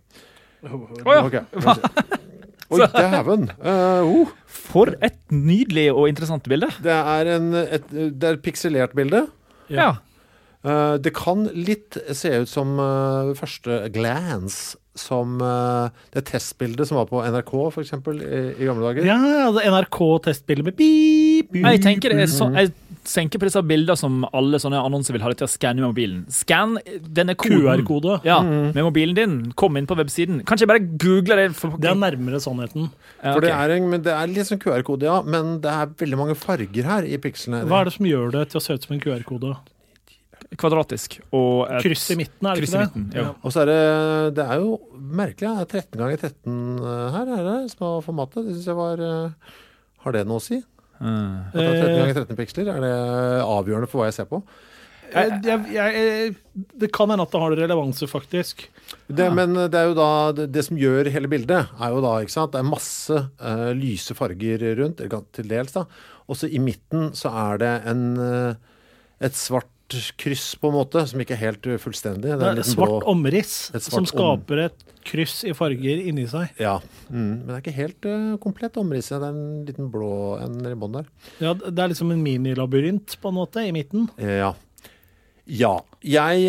S2: Å ja.
S5: Ok, skal vi se. Oi, dæven. Uh, uh.
S2: For et nydelig og interessant bilde.
S5: Det er en, et, det er et pikselert bilde.
S2: Ja.
S5: Uh, det kan litt se ut som uh, første glance, som uh, det testbildet som var på N R K, for eksempel, i, i gamle dager.
S6: Ja, altså N R K-testbildet med beep, beep.
S2: Jeg tenker det er så, jeg tenker på disse bildene som alle sånne annonser vil ha det til å skanne med mobilen. Scan denne koden.
S6: Q R-kode.
S2: Ja, med mobilen din. Kom inn på websiden. Kanskje jeg bare googler det? For...
S6: Det er nærmere sannheten.
S2: Ja,
S5: For det
S2: okay.
S5: er, en, men det er litt sånn Q R-kode, ja, men det er veldig mange farger her i pikslene.
S6: Hva er det som gjør det til å se ut som en Q R-kode?
S2: Kvadratisk. Og et
S6: Kryss i midten, er det
S2: kryss
S6: ikke
S2: i
S6: det?
S2: midten, ja.
S5: Og så er det, det er jo merkelig, det er tretten ganger tretten her, er det, som er formatet. Det synes jeg var, uh, har det noe å si?
S2: Mm.
S5: At det er tretten ganger tretten piksler, er det avgjørende for hva jeg ser på?
S6: Jeg, jeg, jeg, det kan hende at det har relevanse, faktisk.
S5: Det, men det er jo da, det, det som gjør hele bildet, er jo da, ikke sant, det er masse uh, lyse farger rundt, til dels da. Også i midten så er det en, uh, et svart kryss på en måte, som ikke er helt fullstendig. Det er
S6: Det er
S5: en
S6: svart
S5: blå,
S6: omriss,
S5: et svart
S6: som skaper et kryss i farger inni seg.
S5: Ja, mm, men det er ikke helt uh, komplett omrisset. Det er en liten blå en i bånd der.
S6: Ja, det er liksom en minilabyrint på en måte, i midten.
S5: Ja. Ja. Jeg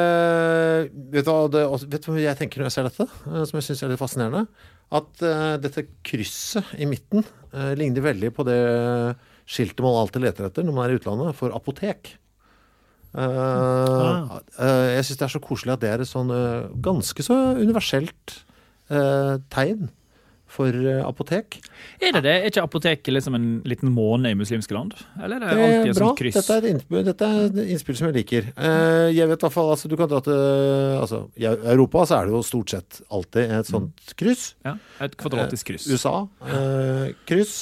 S5: uh, vet, du hva, det, vet du hva jeg tenker når jeg ser dette? Uh, som jeg synes er litt fascinerende? At uh, dette krysset i midten uh, ligner veldig på det skiltet man alltid leter etter når man er i utlandet, for apotek. Uh,
S6: ah.
S5: uh, jeg synes det er så koselig at det er et sånn uh, ganske så universelt uh, tegn for uh, apotek.
S2: Er det det? Er ikke apotek liksom en liten måne i muslimske land? Eller er det,
S5: Det
S2: alltid
S5: er
S2: et
S5: bra.
S2: sånt kryss?
S5: Dette er et innspill, dette er et innspill som jeg liker. Uh, jeg vet i hvert fall, altså, du kan dra til altså, i Europa så er det jo stort sett alltid et sånt kryss.
S2: Ja, et kvadratisk kryss.
S5: Uh, U S A, uh, kryss.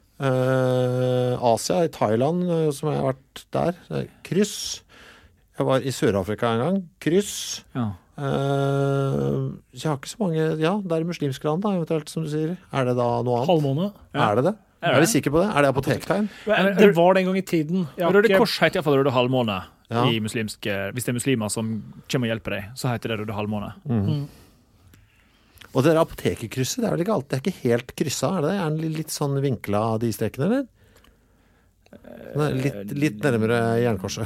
S5: Uh, Asia, i Thailand, uh, som jeg har vært der, uh, kryss. Jeg var i Sør-Afrika en gang. Kryss.
S2: Ja.
S5: Uh, jeg har ikke så mange... Ja, det er muslimske land da, eventuelt, som du sier. Er det da noe annet?
S6: Halvmåne.
S2: Ja.
S5: Er det det?
S2: Er det?
S5: Er vi sikre på det? Er det apotektegn?
S6: Det var det en gang i tiden. Jeg har
S2: Røde
S6: ikke-
S2: Kors heter i hvert fall Røde Halvmåne.
S5: Ja.
S2: I muslimske, hvis det er muslimer som kommer og hjelper deg, så heter det Røde Halvmåne.
S5: Mm. Og det der apotekerkrysset, det er vel ikke alltid, det er ikke helt kryssa, er det? Er den litt sånn vinkla av de strekene, eller? Den er litt, litt nærmere jernkorset.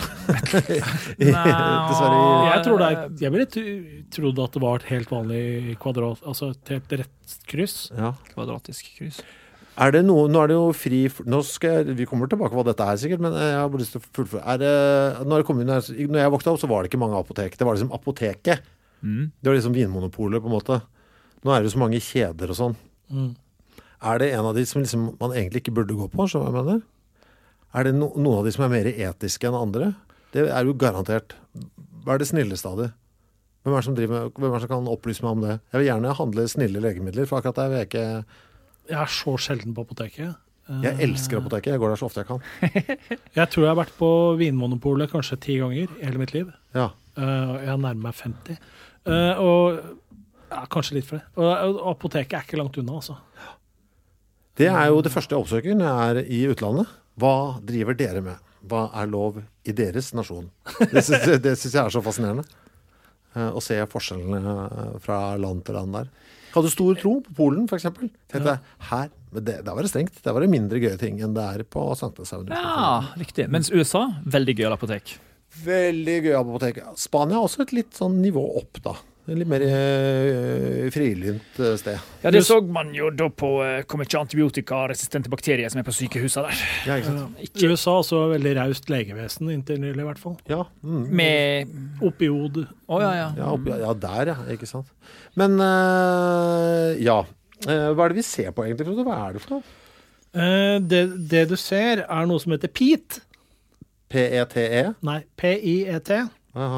S5: Dessverre.
S6: Jeg tror det er, jeg ville t- trodd at det var et helt vanlig kvadrat, altså et helt rett kryss.
S5: Ja.
S2: Kvadratisk kryss.
S5: Er det noe, nå er det jo fri, nå skal jeg, vi kommer tilbake på hva dette er sikkert, men jeg har bare lyst til å fullføre. Er det, når, jeg kom inn, her- når jeg vokste opp, så var det ikke mange apotek. Det var liksom apoteket.
S2: Mm.
S5: Det var liksom vinmonopolet på en måte. Nå er det jo så mange kjeder og sånn.
S6: Mm.
S5: Er det en av de som liksom man egentlig ikke burde gå på, så hva jeg mener? Er det no, noen av de som er mer etiske enn andre? Det er jo garantert. Hva er det snilleste av det? Hvem er det som, driver, hvem er det som kan opplyse meg om det? Jeg vil gjerne handle snille legemidler, for akkurat der vil jeg ikke...
S6: Jeg er så sjelden på apoteket.
S5: Jeg elsker apoteket, jeg går der så ofte jeg kan.
S6: Jeg tror jeg har vært på Vinmonopolet kanskje ti ganger i hele mitt liv.
S5: Ja.
S6: Uh, jeg nærmer meg femti. Uh, og ja, kanskje litt for det. Og, og apoteket er ikke langt unna, altså.
S5: Det er jo det første jeg oppsøker når jeg er i utlandet. Hva driver dere med? Hva er lov i deres nasjon? Det synes, det synes jeg er så fascinerende. Uh, å se forskjellene fra land til land der. Hadde stor tro på Polen, for eksempel. Tenkte jeg, her, men det, der var det strengt. Der var det mindre gøye ting enn det er på Sankthanshaugen.
S2: Ja, riktig. Mens U S A, veldig gøy apotek.
S5: Veldig gøy apotek. Spania er også et litt sånn nivå opp, da. Et litt mer uh, frilynt uh, sted.
S2: Ja, det så man jo da på uh, kommer ikke antibiotikaresistente bakterier som er på sykehusene der.
S5: Ja, ikke sant?
S6: I U S A også veldig raust legevesen inntil nylig, i hvert fall.
S5: Ja. Mm.
S2: Med
S6: Opiod.
S2: Å, ja, ja.
S5: Ja, opp, ja, der, ja. Ikke sant. Men, uh, ja. Uh, hva er det vi ser på egentlig, Frode? Hva er det for noe?
S6: Uh, det, det du ser er noe som heter P E T.
S5: P E T E?
S6: Nei, P I E T.
S5: Aha.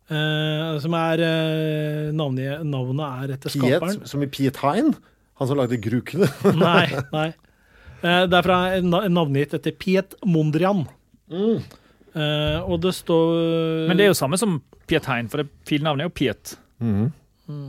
S6: Uh, som er uh, navnet, navnet er etter skaperen.
S5: Piet, som i Piet Hein? Han som lagde Grukene?
S6: nei, nei. Uh, det er fra navnet etter Piet Mondrian.
S5: Mm.
S6: Uh, og det står
S2: Men det er jo samme som Piet Hein, for det filnavnet er jo Piet.
S5: Mm.
S6: Mm.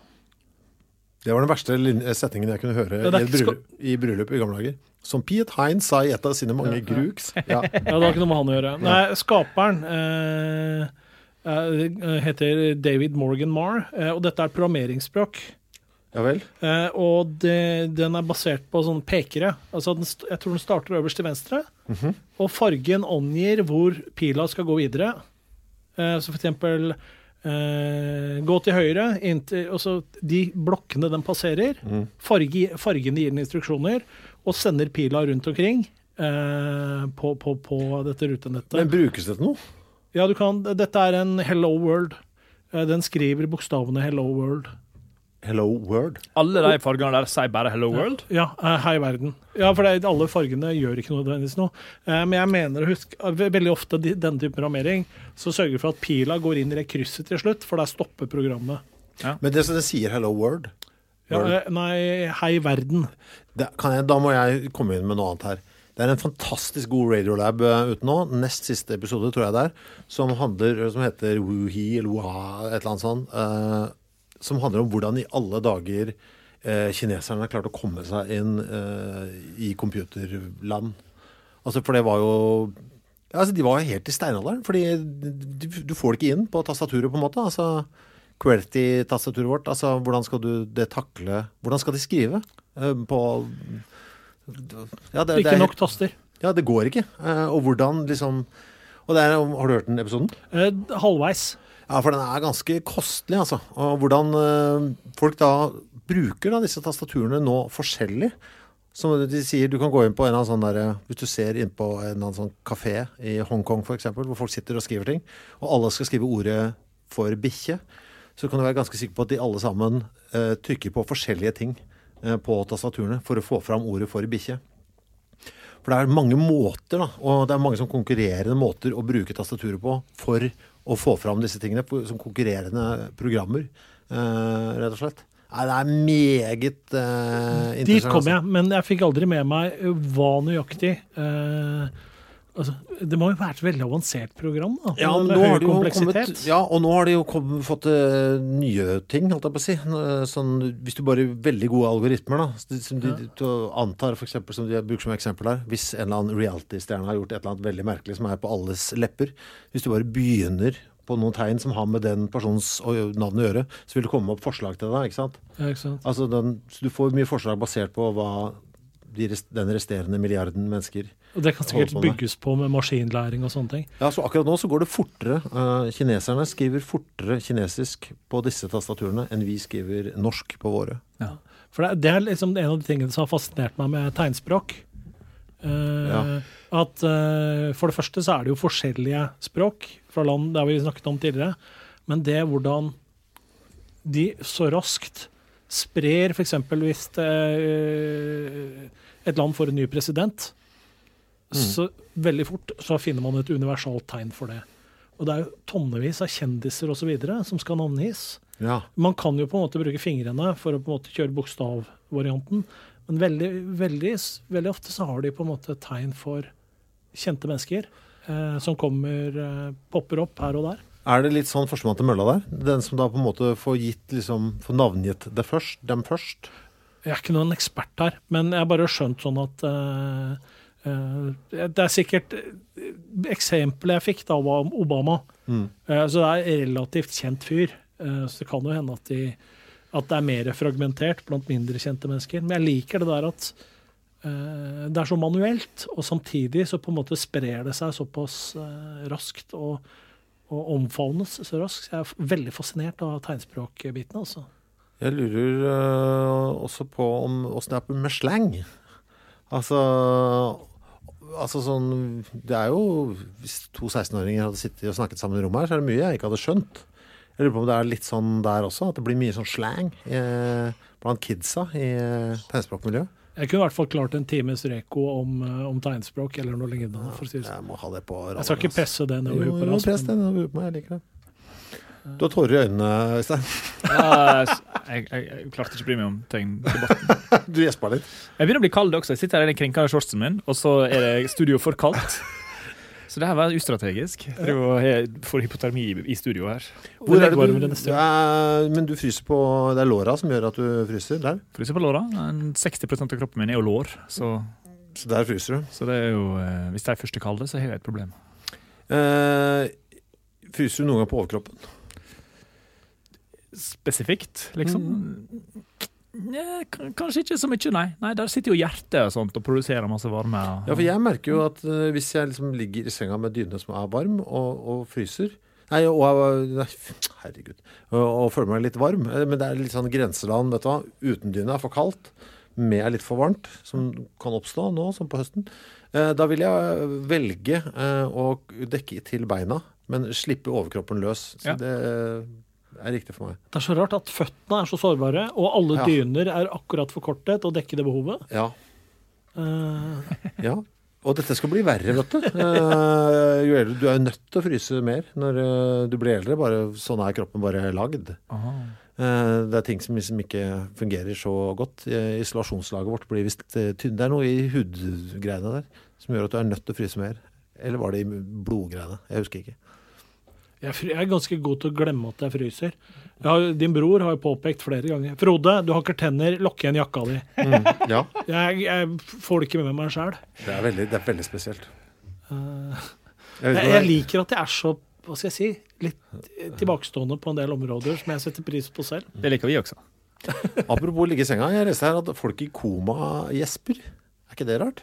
S5: Det var den verste setningen jeg kunne høre i, bryllup, i bryllup i gamle dager. Som Piet Hein sa i et av sine mange ja, gruks.
S6: Ja. ja, det har ikke noe med han å gjøre. Nei, skaperen uh, uh, heter David Morgan Marr, uh, og dette er et programmeringsspråk.
S5: Ja vel.
S6: Uh, og det, den er basert på sånne pekere. Altså, den, jeg tror den starter øverst til venstre, mm-hmm. og fargen omgir hvor pila skal gå videre. Uh, så for eksempel uh, gå til høyre, inntil, og så de blokkene den passerer, mm. farge, fargen gir den instruksjoner, og sender pila rundt omkring uh, på, på, på dette rutenettet.
S5: Men brukes det til noe?
S6: Ja, du kan. Dette er en Hello World. Uh, den skriver bokstavene Hello World.
S5: Hello World?
S2: Alle de fargene der sier bare Hello World?
S6: Ja, uh, hei verden. Ja, for det, alle fargene gjør ikke noe nødvendigvis noe. Uh, men jeg mener å huske, uh, veldig ofte de, denne typen programmering, så sørger for at pila går inn i det krysset til slutt, for der stopper programmet.
S5: Ja. Men det som det sier Hello World?
S6: Ja, uh, nei, hei verden.
S5: Det, kan jeg, da må jeg komme inn med noe annet her. Det er en fantastisk god Radiolab uh, ute nå, nest siste episode tror jeg det er, som, handler, som heter Wuhi eller Wuha, et eller annet sånt, uh, som handler om hvordan i alle dager uh, kineserne har klart å komme seg inn uh, i computerland. Altså, for det var jo, ja, altså, de var jo helt i steinalderen, fordi du, du får det ikke inn på tastaturet på en måte, altså QWERTY-tastaturet vårt, altså hvordan skal du det takle, hvordan skal de skrive uh, på ja, det,
S6: ikke
S5: det er,
S6: nok taster.
S5: Ja, det går ikke. Uh, og hvordan liksom og det er, har du hørt den episoden?
S6: Uh, halvveis.
S5: Ja, for den er ganske kostelig, altså. Og hvordan uh, folk da bruker da disse tastaturene nå forskjellig. Som de sier, du kan gå inn på en eller annen sånn der, hvis du ser inn på en eller annen sånn kafé i Hongkong for eksempel, hvor folk sitter og skriver ting, og alle skal skrive ordet for bikkje, så kan du være ganske sikker på at de alle sammen uh, trykker på forskjellige ting på tastaturene for å få fram ordet for bikkje. For det er mange måter da, og det er mange som konkurrerende måter å bruke tastaturet på for å få fram disse tingene som konkurrerende programmer, eh, rett og slett. Nei, det er meget eh, interessant.
S6: Dit kom jeg, men jeg fikk aldri med meg hva nøyaktig eh, altså, det må jo være et veldig avansert program da,
S5: ja,
S6: med
S5: nå
S6: høy
S5: har de jo
S6: kompleksitet.
S5: Kommet, ja, og nå har de jo kommet, fått uh, nye ting, holdt jeg på å si. Sånn, hvis du bare veldig gode algoritmer da, som de, ja. de antar for eksempel, som de bruker som eksempel her, hvis en eller annen reality-stjerne har gjort et eller annet veldig merkelig som er på alles lepper, hvis du bare begynner på noen tegn som har med den persons navn å gjøre, så vil det komme opp forslag til deg, ikke sant?
S6: Ja, ikke sant.
S5: Altså, den, så du får mye forslag basert på hva de rest, den resterende milliarden mennesker.
S6: Og det kan sikkert på bygges på med maskinlæring og sånne ting.
S5: Ja, så akkurat nå så går det fortere. Uh, kineserne skriver fortere kinesisk på disse tastaturene enn vi skriver norsk på våre.
S6: Ja, for det, det er liksom en av de tingene som har fascinert meg med tegnspråk. Uh, ja. At uh, for det første så er det jo forskjellige språk fra land der vi snakket om tidligere, men det hvordan de så raskt sprer, for eksempel hvis det, uh, et land får en ny president, mm. så veldig fort så finner man et universalt tegn for det. Og det er jo tonnevis av kjendiser og så videre som skal navngis.
S5: Ja.
S6: Man kan jo på en måte bruke fingrene for å på en måte kjøre bokstavvarianten, men veldig, veldig, veldig ofte så har de på en måte tegn for kjente mennesker eh, som kommer, eh, popper opp her og der.
S5: Er det litt sånn førstemann til mølla der? Den som da på en måte får gitt, liksom, får navngitt det først, dem først?
S6: Jeg er ikke noen ekspert her, men jeg har bare skjønt sånn at uh, uh, det er sikkert eksempelet jeg fikk da var Obama. Mm. Uh, så det er relativt kjent fyr. Uh, så det kan jo hende at, de, at det er mer fragmentert blant mindre kjente mennesker. Men jeg liker det der at uh, det er så manuelt, og samtidig så på en måte sprer det seg såpass uh, raskt og, og omfavnes så raskt. Jeg er veldig fascinert av tegnspråkbiten, altså.
S5: Jeg lurer uh, også på om hvordan det er med slang. Altså, altså sånn, det er jo, hvis to seksten-åringer hadde sittet og snakket sammen i rommet her, så er det mye jeg ikke hadde skjønt. Jeg lurer på om det er litt sånn der også, at det blir mye sånn slang eh, blant kidsa i eh, tegnspråkmiljøet.
S6: Jeg kunne i hvert fall klart en times reko om, om tegnspråk, eller noe lignende, for å si det sånn.
S5: Jeg må ha det på radaren.
S6: Jeg skal ikke presse det nedover på
S5: raskt. Jo, press det nedover på meg, jeg liker det. Du har tårer i øynene, Øystein.
S2: Ja, jeg, jeg, jeg klarte ikke å bry meg om ting i debatten.
S5: Du gjesper litt.
S2: Jeg begynner å bli kald også. Jeg sitter her i den krinkende shortsen min, og så er det studio for kaldt. Så det her var ustrategisk. Jeg får hypotermi i studio her.
S5: Hvor er det du, er, men du fryser på, det er låra som gjør at du fryser der?
S2: Fryser på låra. seksti prosent av kroppen min er jo lår, så,
S5: så der fryser du?
S2: Så det er jo, hvis det er første kalde, så har jeg et problem.
S5: Eh, fryser du noen gang på overkroppen?
S2: Spesifikt, liksom? Mm. Ja, kanskje ikke så mye, nei. Nei, der sitter jo hjertet og sånt og produserer masse varme. Og...
S5: Ja, for jeg merker jo at uh, hvis jeg liksom ligger i senga med dyne som er varm og, og fryser, nei, og, nei, herregud, og, og føler meg litt varm, men det er litt sånn grenseland, vet du hva, uten dyne er for kaldt, med er litt for varmt, som kan oppstå nå, som på høsten. Uh, da vil jeg velge uh, å dekke til beina, men slippe overkroppen løs. Så ja. det... er riktig for meg.
S6: Det er så rart at føttene er så sårbare, og alle ja. dyner er akkurat for kortet til å dekke det behovet.
S5: Ja.
S6: Uh.
S5: ja. Og dette skal bli verre, vet du. Uh, jo eldre, du er jo nødt til å fryse mer når uh, du blir eldre. Bare, sånn er kroppen bare lagd. Uh, det er ting som liksom ikke fungerer så godt. Uh, isolasjonslaget vårt blir visst uh, tynn. Det er noe i hudgreiene der som gjør at du er nødt til å fryse mer. Eller var det i blodgreiene? Jeg husker ikke.
S6: Jeg er ganske god til å glemme at jeg fryser. Jeg har, din bror har jo påpekt flere ganger. Frode, du har ikke tenner, lokk igjen jakka di.
S5: Mm, ja.
S6: jeg, jeg får det ikke med meg selv.
S5: Det er veldig, det er veldig spesielt.
S6: Uh, jeg, jeg liker at jeg er så, hva skal jeg si, litt tilbakestående på en del områder som jeg setter pris på selv.
S2: Det liker vi også.
S5: Apropos ligge i senga, jeg leste her at folk i koma gjesper. Er ikke det rart?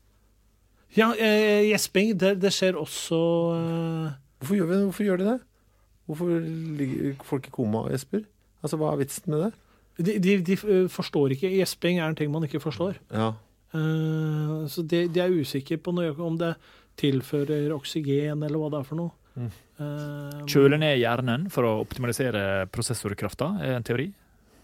S6: Ja, eh, gjesping, det, det skjer også... Eh,
S5: Hvorfor gjør, vi, hvorfor gjør de det? Hvorfor ligger folk i koma og gjesper? Altså, hva er vitsen med det?
S6: De, de, de forstår ikke. Gjesping er en ting man ikke forstår.
S5: Ja.
S6: Uh, så de, de er usikre på noe, om det tilfører oksygen, eller hva det er for noe. Mm. Uh,
S2: Kjøle ned hjernen for å optimalisere prosessorkrafta, er en teori?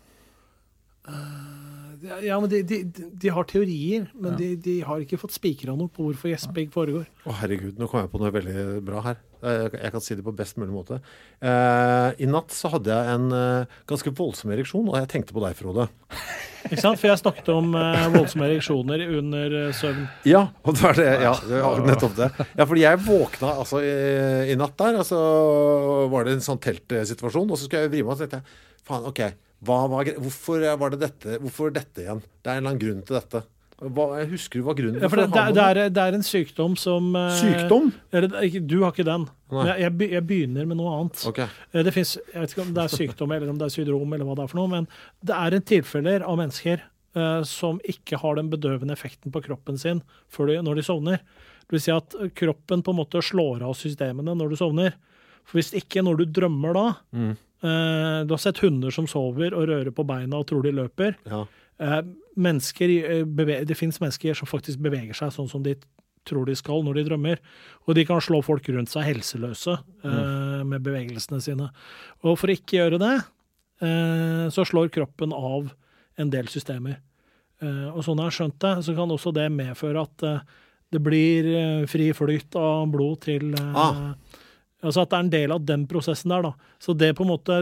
S6: Uh, Ja, men de, de, de har teorier, men ja. de, de har ikke fått spikra noe på hvorfor gjesping foregår.
S5: Å oh, herregud, nå kom jeg på noe veldig bra her. Jeg, jeg kan si det på best mulig måte. Eh, I natt så hadde jeg en uh, ganske voldsom ereksjon, og jeg tenkte på deg, Frode.
S6: Ikke sant? For jeg snakket om uh, voldsomme ereksjoner under uh, søvn.
S5: Ja, og det var det, ja, det var nettopp det. Ja, fordi jeg våkna altså i, i natt der, og så var det en sånn teltsituasjon, og så skulle jeg vri meg, og så tenkte jeg, faen, ok, Hva, hva, hvorfor var det dette? Hvorfor dette igjen? Det er en eller annen grunn til dette. Hva, jeg husker du hva grunnen
S6: ja, for det, det, det, er, det er en sykdom som...
S5: Sykdom?
S6: Er det, du har ikke den. Jeg, jeg begynner med noe annet.
S5: Okay.
S6: Det finnes, jeg vet ikke om det er sykdom eller om det er syndrom eller hva det er for noe, men det er en tilfeller av mennesker uh, som ikke har den bedøvende effekten på kroppen sin de, når de sovner. Det vil si at kroppen på en måte slår av systemene når du sovner. For hvis ikke når du drømmer da, mm. Uh, du har sett hunder som sover og rører på beina og tror de løper.
S5: Ja.
S6: Uh, mennesker, beve- det finnes mennesker som faktisk beveger seg sånn som de tror de skal når de drømmer. Og de kan slå folk rundt seg helseløse uh, mm. med bevegelsene sine. Og for å ikke gjøre det, uh, så slår kroppen av en del systemer. Uh, og sånn jeg har skjønt det, så kan også det medføre at uh, det blir uh, fri flyt av blod til... Uh, ah. Altså at det er en del av den prosessen der, da. Så det på en måte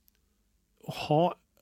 S6: å ha...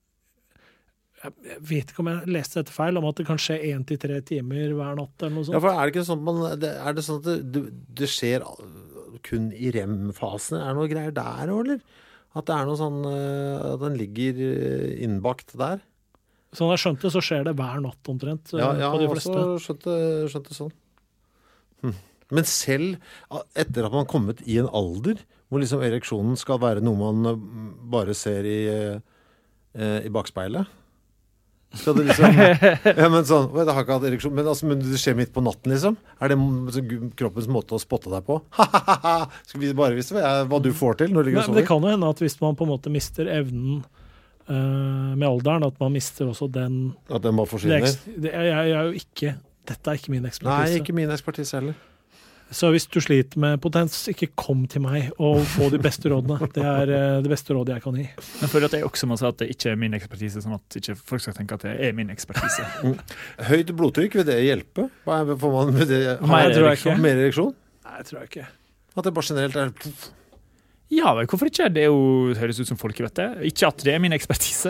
S6: Jeg vet ikke om jeg leste dette feil, om at det kan skje én til tre timer hver natt eller noe sånt.
S5: Ja, for er det ikke sånn at, man, det, er det, sånn at det, det skjer kun i rem-fasen? Er det noe greier der, eller? At det er noe sånn... At den ligger innbakt der?
S6: Sånn jeg skjønte, så skjer det hver natt omtrent
S5: ja, ja,
S6: på de fleste.
S5: Ja, jeg skjønte, skjønte sånn. Hm. Men selv etter at man har kommet i en alder hvor liksom ereksjonen skal være noe man bare ser i, eh, i bakspeilet, skal det liksom ja, men sånn, jeg har ikke hatt ereksjon, men, altså, men det skjer midt på natten liksom, er det kroppens måte å spotte deg på? Skal vi bare vise hva du får til når du ligger og sover?
S6: Det kan jo hende at hvis man på en måte mister evnen uh, med alderen, at man mister også den
S5: at den bare forsvinner?
S6: Det, det, jeg, jeg er jo ikke, dette er ikke min ekspertise.
S5: Nei, ikke min ekspertise heller.
S6: Så hvis du sliter med potens, ikke kom til meg og få de beste rådene. Det er det beste rådet jeg kan gi.
S2: Jeg føler at jeg også må si at det ikke er min ekspertise, sånn at ikke folk skal tenke at det er min ekspertise.
S5: Mm. Høyt blodtrykk, vil det hjelpe? Hva er, får man med det?
S6: Mer ereksjon?
S5: Mer ereksjon?
S6: Nei, jeg tror jeg ikke.
S5: At det bare generelt er...
S2: Ja, men hvorfor ikke? Det er jo, høres ut som folk vet det. Ikke at det er min ekspertise.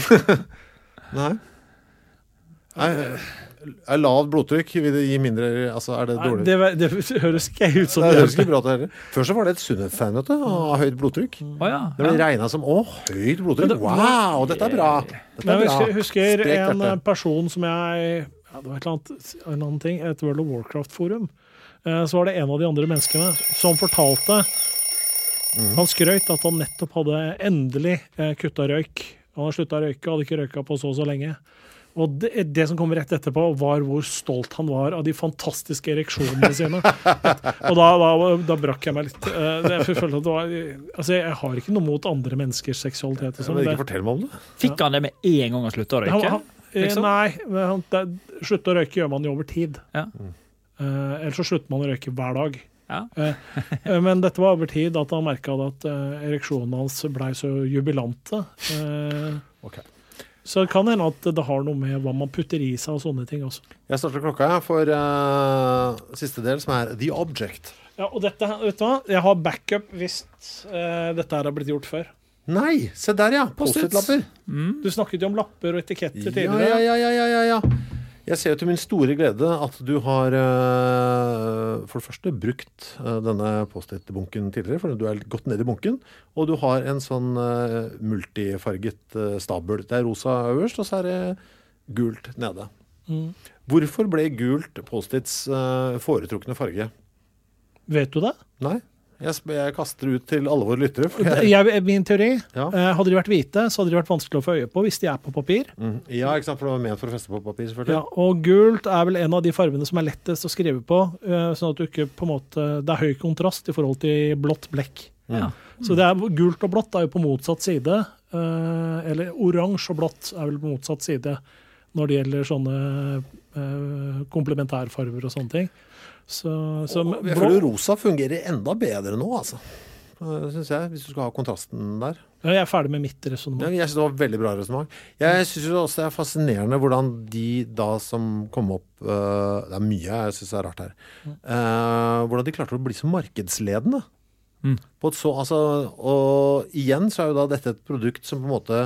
S5: Nei. Er, er lav blodtrykk, vil det gi mindre, altså er det dårlig?
S6: Det, det, det høres ikke ut som
S5: det. Det høres ikke bra til heller. Før så var det et sunnhetstegn, vet du, å ha høyt blodtrykk.
S2: Oh, ja,
S5: det ble
S2: ja.
S5: regnet som, å, høyt blodtrykk, wow, dette er bra. Dette er
S6: men jeg
S5: bra.
S6: husker, husker
S5: Sprek
S6: en
S5: dette.
S6: person som jeg, ja, det var et eller annet, en annen ting, et World of Warcraft-forum, eh, så var det en av de andre menneskene som fortalte, mm. han skrøt at han nettopp hadde endelig eh, kuttet røyk. Han hadde sluttet å røyke, hadde ikke røyket på så og så lenge. Og det, det som kom rett etterpå var hvor stolt han var av de fantastiske ereksjonene sine. Og da, da, da brakk jeg meg litt. Jeg, følte at det var, altså jeg har ikke noe mot andre menneskers seksualitet. Og sånn.
S5: Jeg vil ikke fortelle meg om det.
S2: Fikk han det med en gang han sluttet å røyke?
S6: Han, han, liksom? Nei, han, det, slutte å røyke gjør man jo over tid. Ja. Mm. Uh, ellers så slutter man å røyke hver dag. Ja. uh, men dette var over tid at han merket at uh, ereksjonen hans ble så jubilante. Uh,
S5: ok.
S6: Så det kan hende at det har noe med hva man putter i seg og sånne ting også.
S5: Jeg starter klokka for uh, siste del, som er The Object.
S6: Ja, og dette, vet du hva? Jeg har backup hvis uh, dette her har blitt gjort før.
S5: Nei, se der ja, post-it-lapper.
S6: Mm. Du snakket jo om lapper og etiketter tidligere.
S5: Ja, ja, ja, ja, ja, ja. Jeg ser jo til min store glede at du har uh, for det første brukt uh, denne post-it-bunken tidligere, for du er gått ned i bunken, og du har en sånn uh, multifarget uh, stabel. Det er rosa øverst, og så er det gult nede. Mm. Hvorfor ble gult post-its uh, foretrukne farge?
S6: Vet du det?
S5: Nei. Jeg, jeg kaster ut til alle våre lyttere.
S6: Jeg, jeg, min teori, ja. uh, hadde de vært hvite, så hadde de vært vanskelig å få øye på hvis de er på papir.
S5: Mm. Ja, ikke sant, for det var ment for å feste på papir, selvfølgelig.
S6: Ja, og gult er vel en av de farvene som er lettest å skrive på, uh, sånn at du ikke på en måte, det er høy kontrast i forhold til blått blekk. Ja. Mm. Så det er, gult og blått er jo på motsatt side, uh, eller oransje og blått er vel på motsatt side når det gjelder sånne uh, komplementærfarver og sånne ting. Så, så,
S5: og jeg føler rosa fungerer enda bedre nå, altså. Synes jeg, hvis du skal ha kontrasten der.
S6: Ja, jeg er ferdig med mitt resonemang.
S5: Ja, jeg synes det var veldig bra resonemang. Jeg synes også det er fascinerende hvordan de da som kom opp, uh, det er mye jeg synes er rart her, uh, hvordan de klarte å bli så markedsledende. Mm. På et så, altså, og igjen så er jo da dette et produkt som på en måte,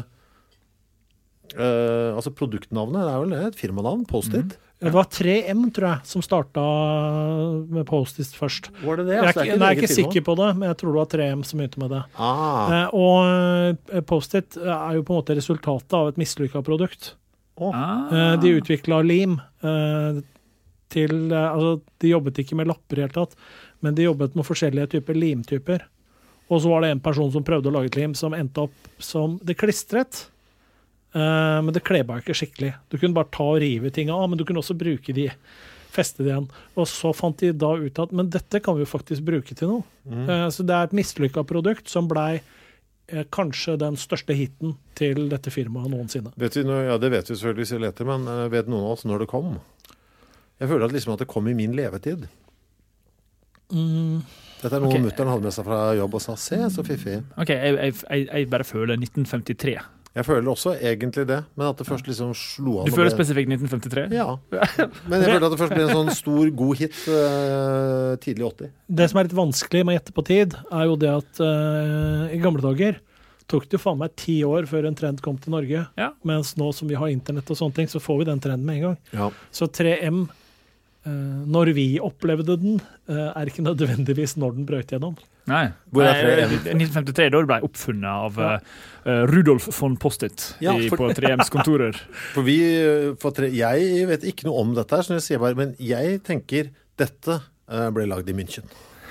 S5: uh, altså produktnavnet, det er vel et firmanavn, Post-it. Mm.
S6: Det var tre M, tror jeg, som startet med Post-it først.
S5: Var det det?
S6: Altså,
S5: altså,
S6: jeg,
S5: det er ikke,
S6: nei, jeg er ikke sikker på det, men jeg tror det var tre M som begynte med det.
S5: Ah.
S6: Eh, og Post-it er jo på en måte resultatet av et mislykket produkt.
S5: Oh.
S6: Eh, de utviklet lim eh, til, eh, altså de jobbet ikke med lapper i hele tatt, men de jobbet med forskjellige typer limtyper. Og så var det en person som prøvde å lage et lim som endte opp som det klistret. Uh, men det kleba ikke skikkelig. Du kunne bare ta og rive ting av, men du kunne også bruke de, feste de igjen. Og så fant de da ut at, men dette kan vi jo faktisk bruke til noe. Mm. Uh, så det er et mislykket produkt som ble uh, kanskje den største hitten til dette firmaet noensinne.
S5: Vet vi noe, ja, det vet vi selvfølgelig hvis vi leter, men uh, vet noen av oss når det kom? Jeg føler at, liksom at det kom i min levetid.
S6: Mm.
S5: Dette er noe
S2: okay.
S5: mutteren hadde med seg fra jobb og sa, se, så fiffig.
S2: Ok, jeg, jeg, jeg, jeg bare føler nitten femtitre.
S5: Jeg føler også egentlig det, men at det først liksom slo an.
S2: Du føler ble... spesifikt nitten femtitre?
S5: Ja, men jeg føler at det først ble en sånn stor, god hit uh, tidlig åtti.
S6: Det som er litt vanskelig med å gjette på tid, er jo det at uh, i gamle dager tok det jo faen meg ti år før en trend kom til Norge, ja. Mens nå som vi har internett og sånne ting, så får vi den trenden med en gang.
S5: Ja.
S6: Så tre M, uh, når vi opplevde den, uh, er ikke nødvendigvis når den brøt gjennom.
S2: Nei, Hvor er tre M? nitten femtitre da det ble oppfunnet av ja. uh, Rudolf von Post-it ja, for... på tre M's kontorer.
S5: For vi, for tre... Jeg vet ikke noe om dette her, så jeg sier bare, men jeg tenker dette uh, ble lagd i München.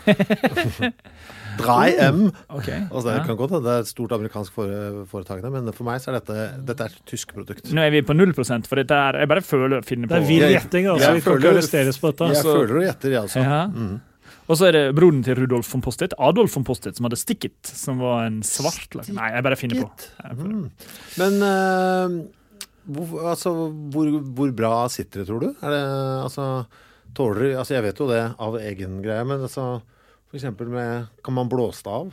S5: tre M.
S2: Okay.
S5: Altså, det kan godt, det er et stort amerikansk foretak, men for meg så er dette, dette er et tysk produkt.
S2: Nå er vi på null prosent, for dette er, jeg bare føler å finne på.
S6: Det er vild gjetting, altså. Jeg, jeg vi kan ikke arresteres på dette.
S5: Jeg
S6: så...
S5: føler å gjetter, jeg altså.
S2: Ja. Mm. Og så er det broren til Rudolf von Post-it, Adolf von Post-it, som hadde Stick-it, som var en svart lag. Nei, jeg bare finner på.
S5: Mm. Men uh, hvor, altså, hvor, hvor bra sitter det, tror du? Er det, altså, tåler, altså, jeg vet jo det av egen greie, men altså, for eksempel med, kan man blåse det av?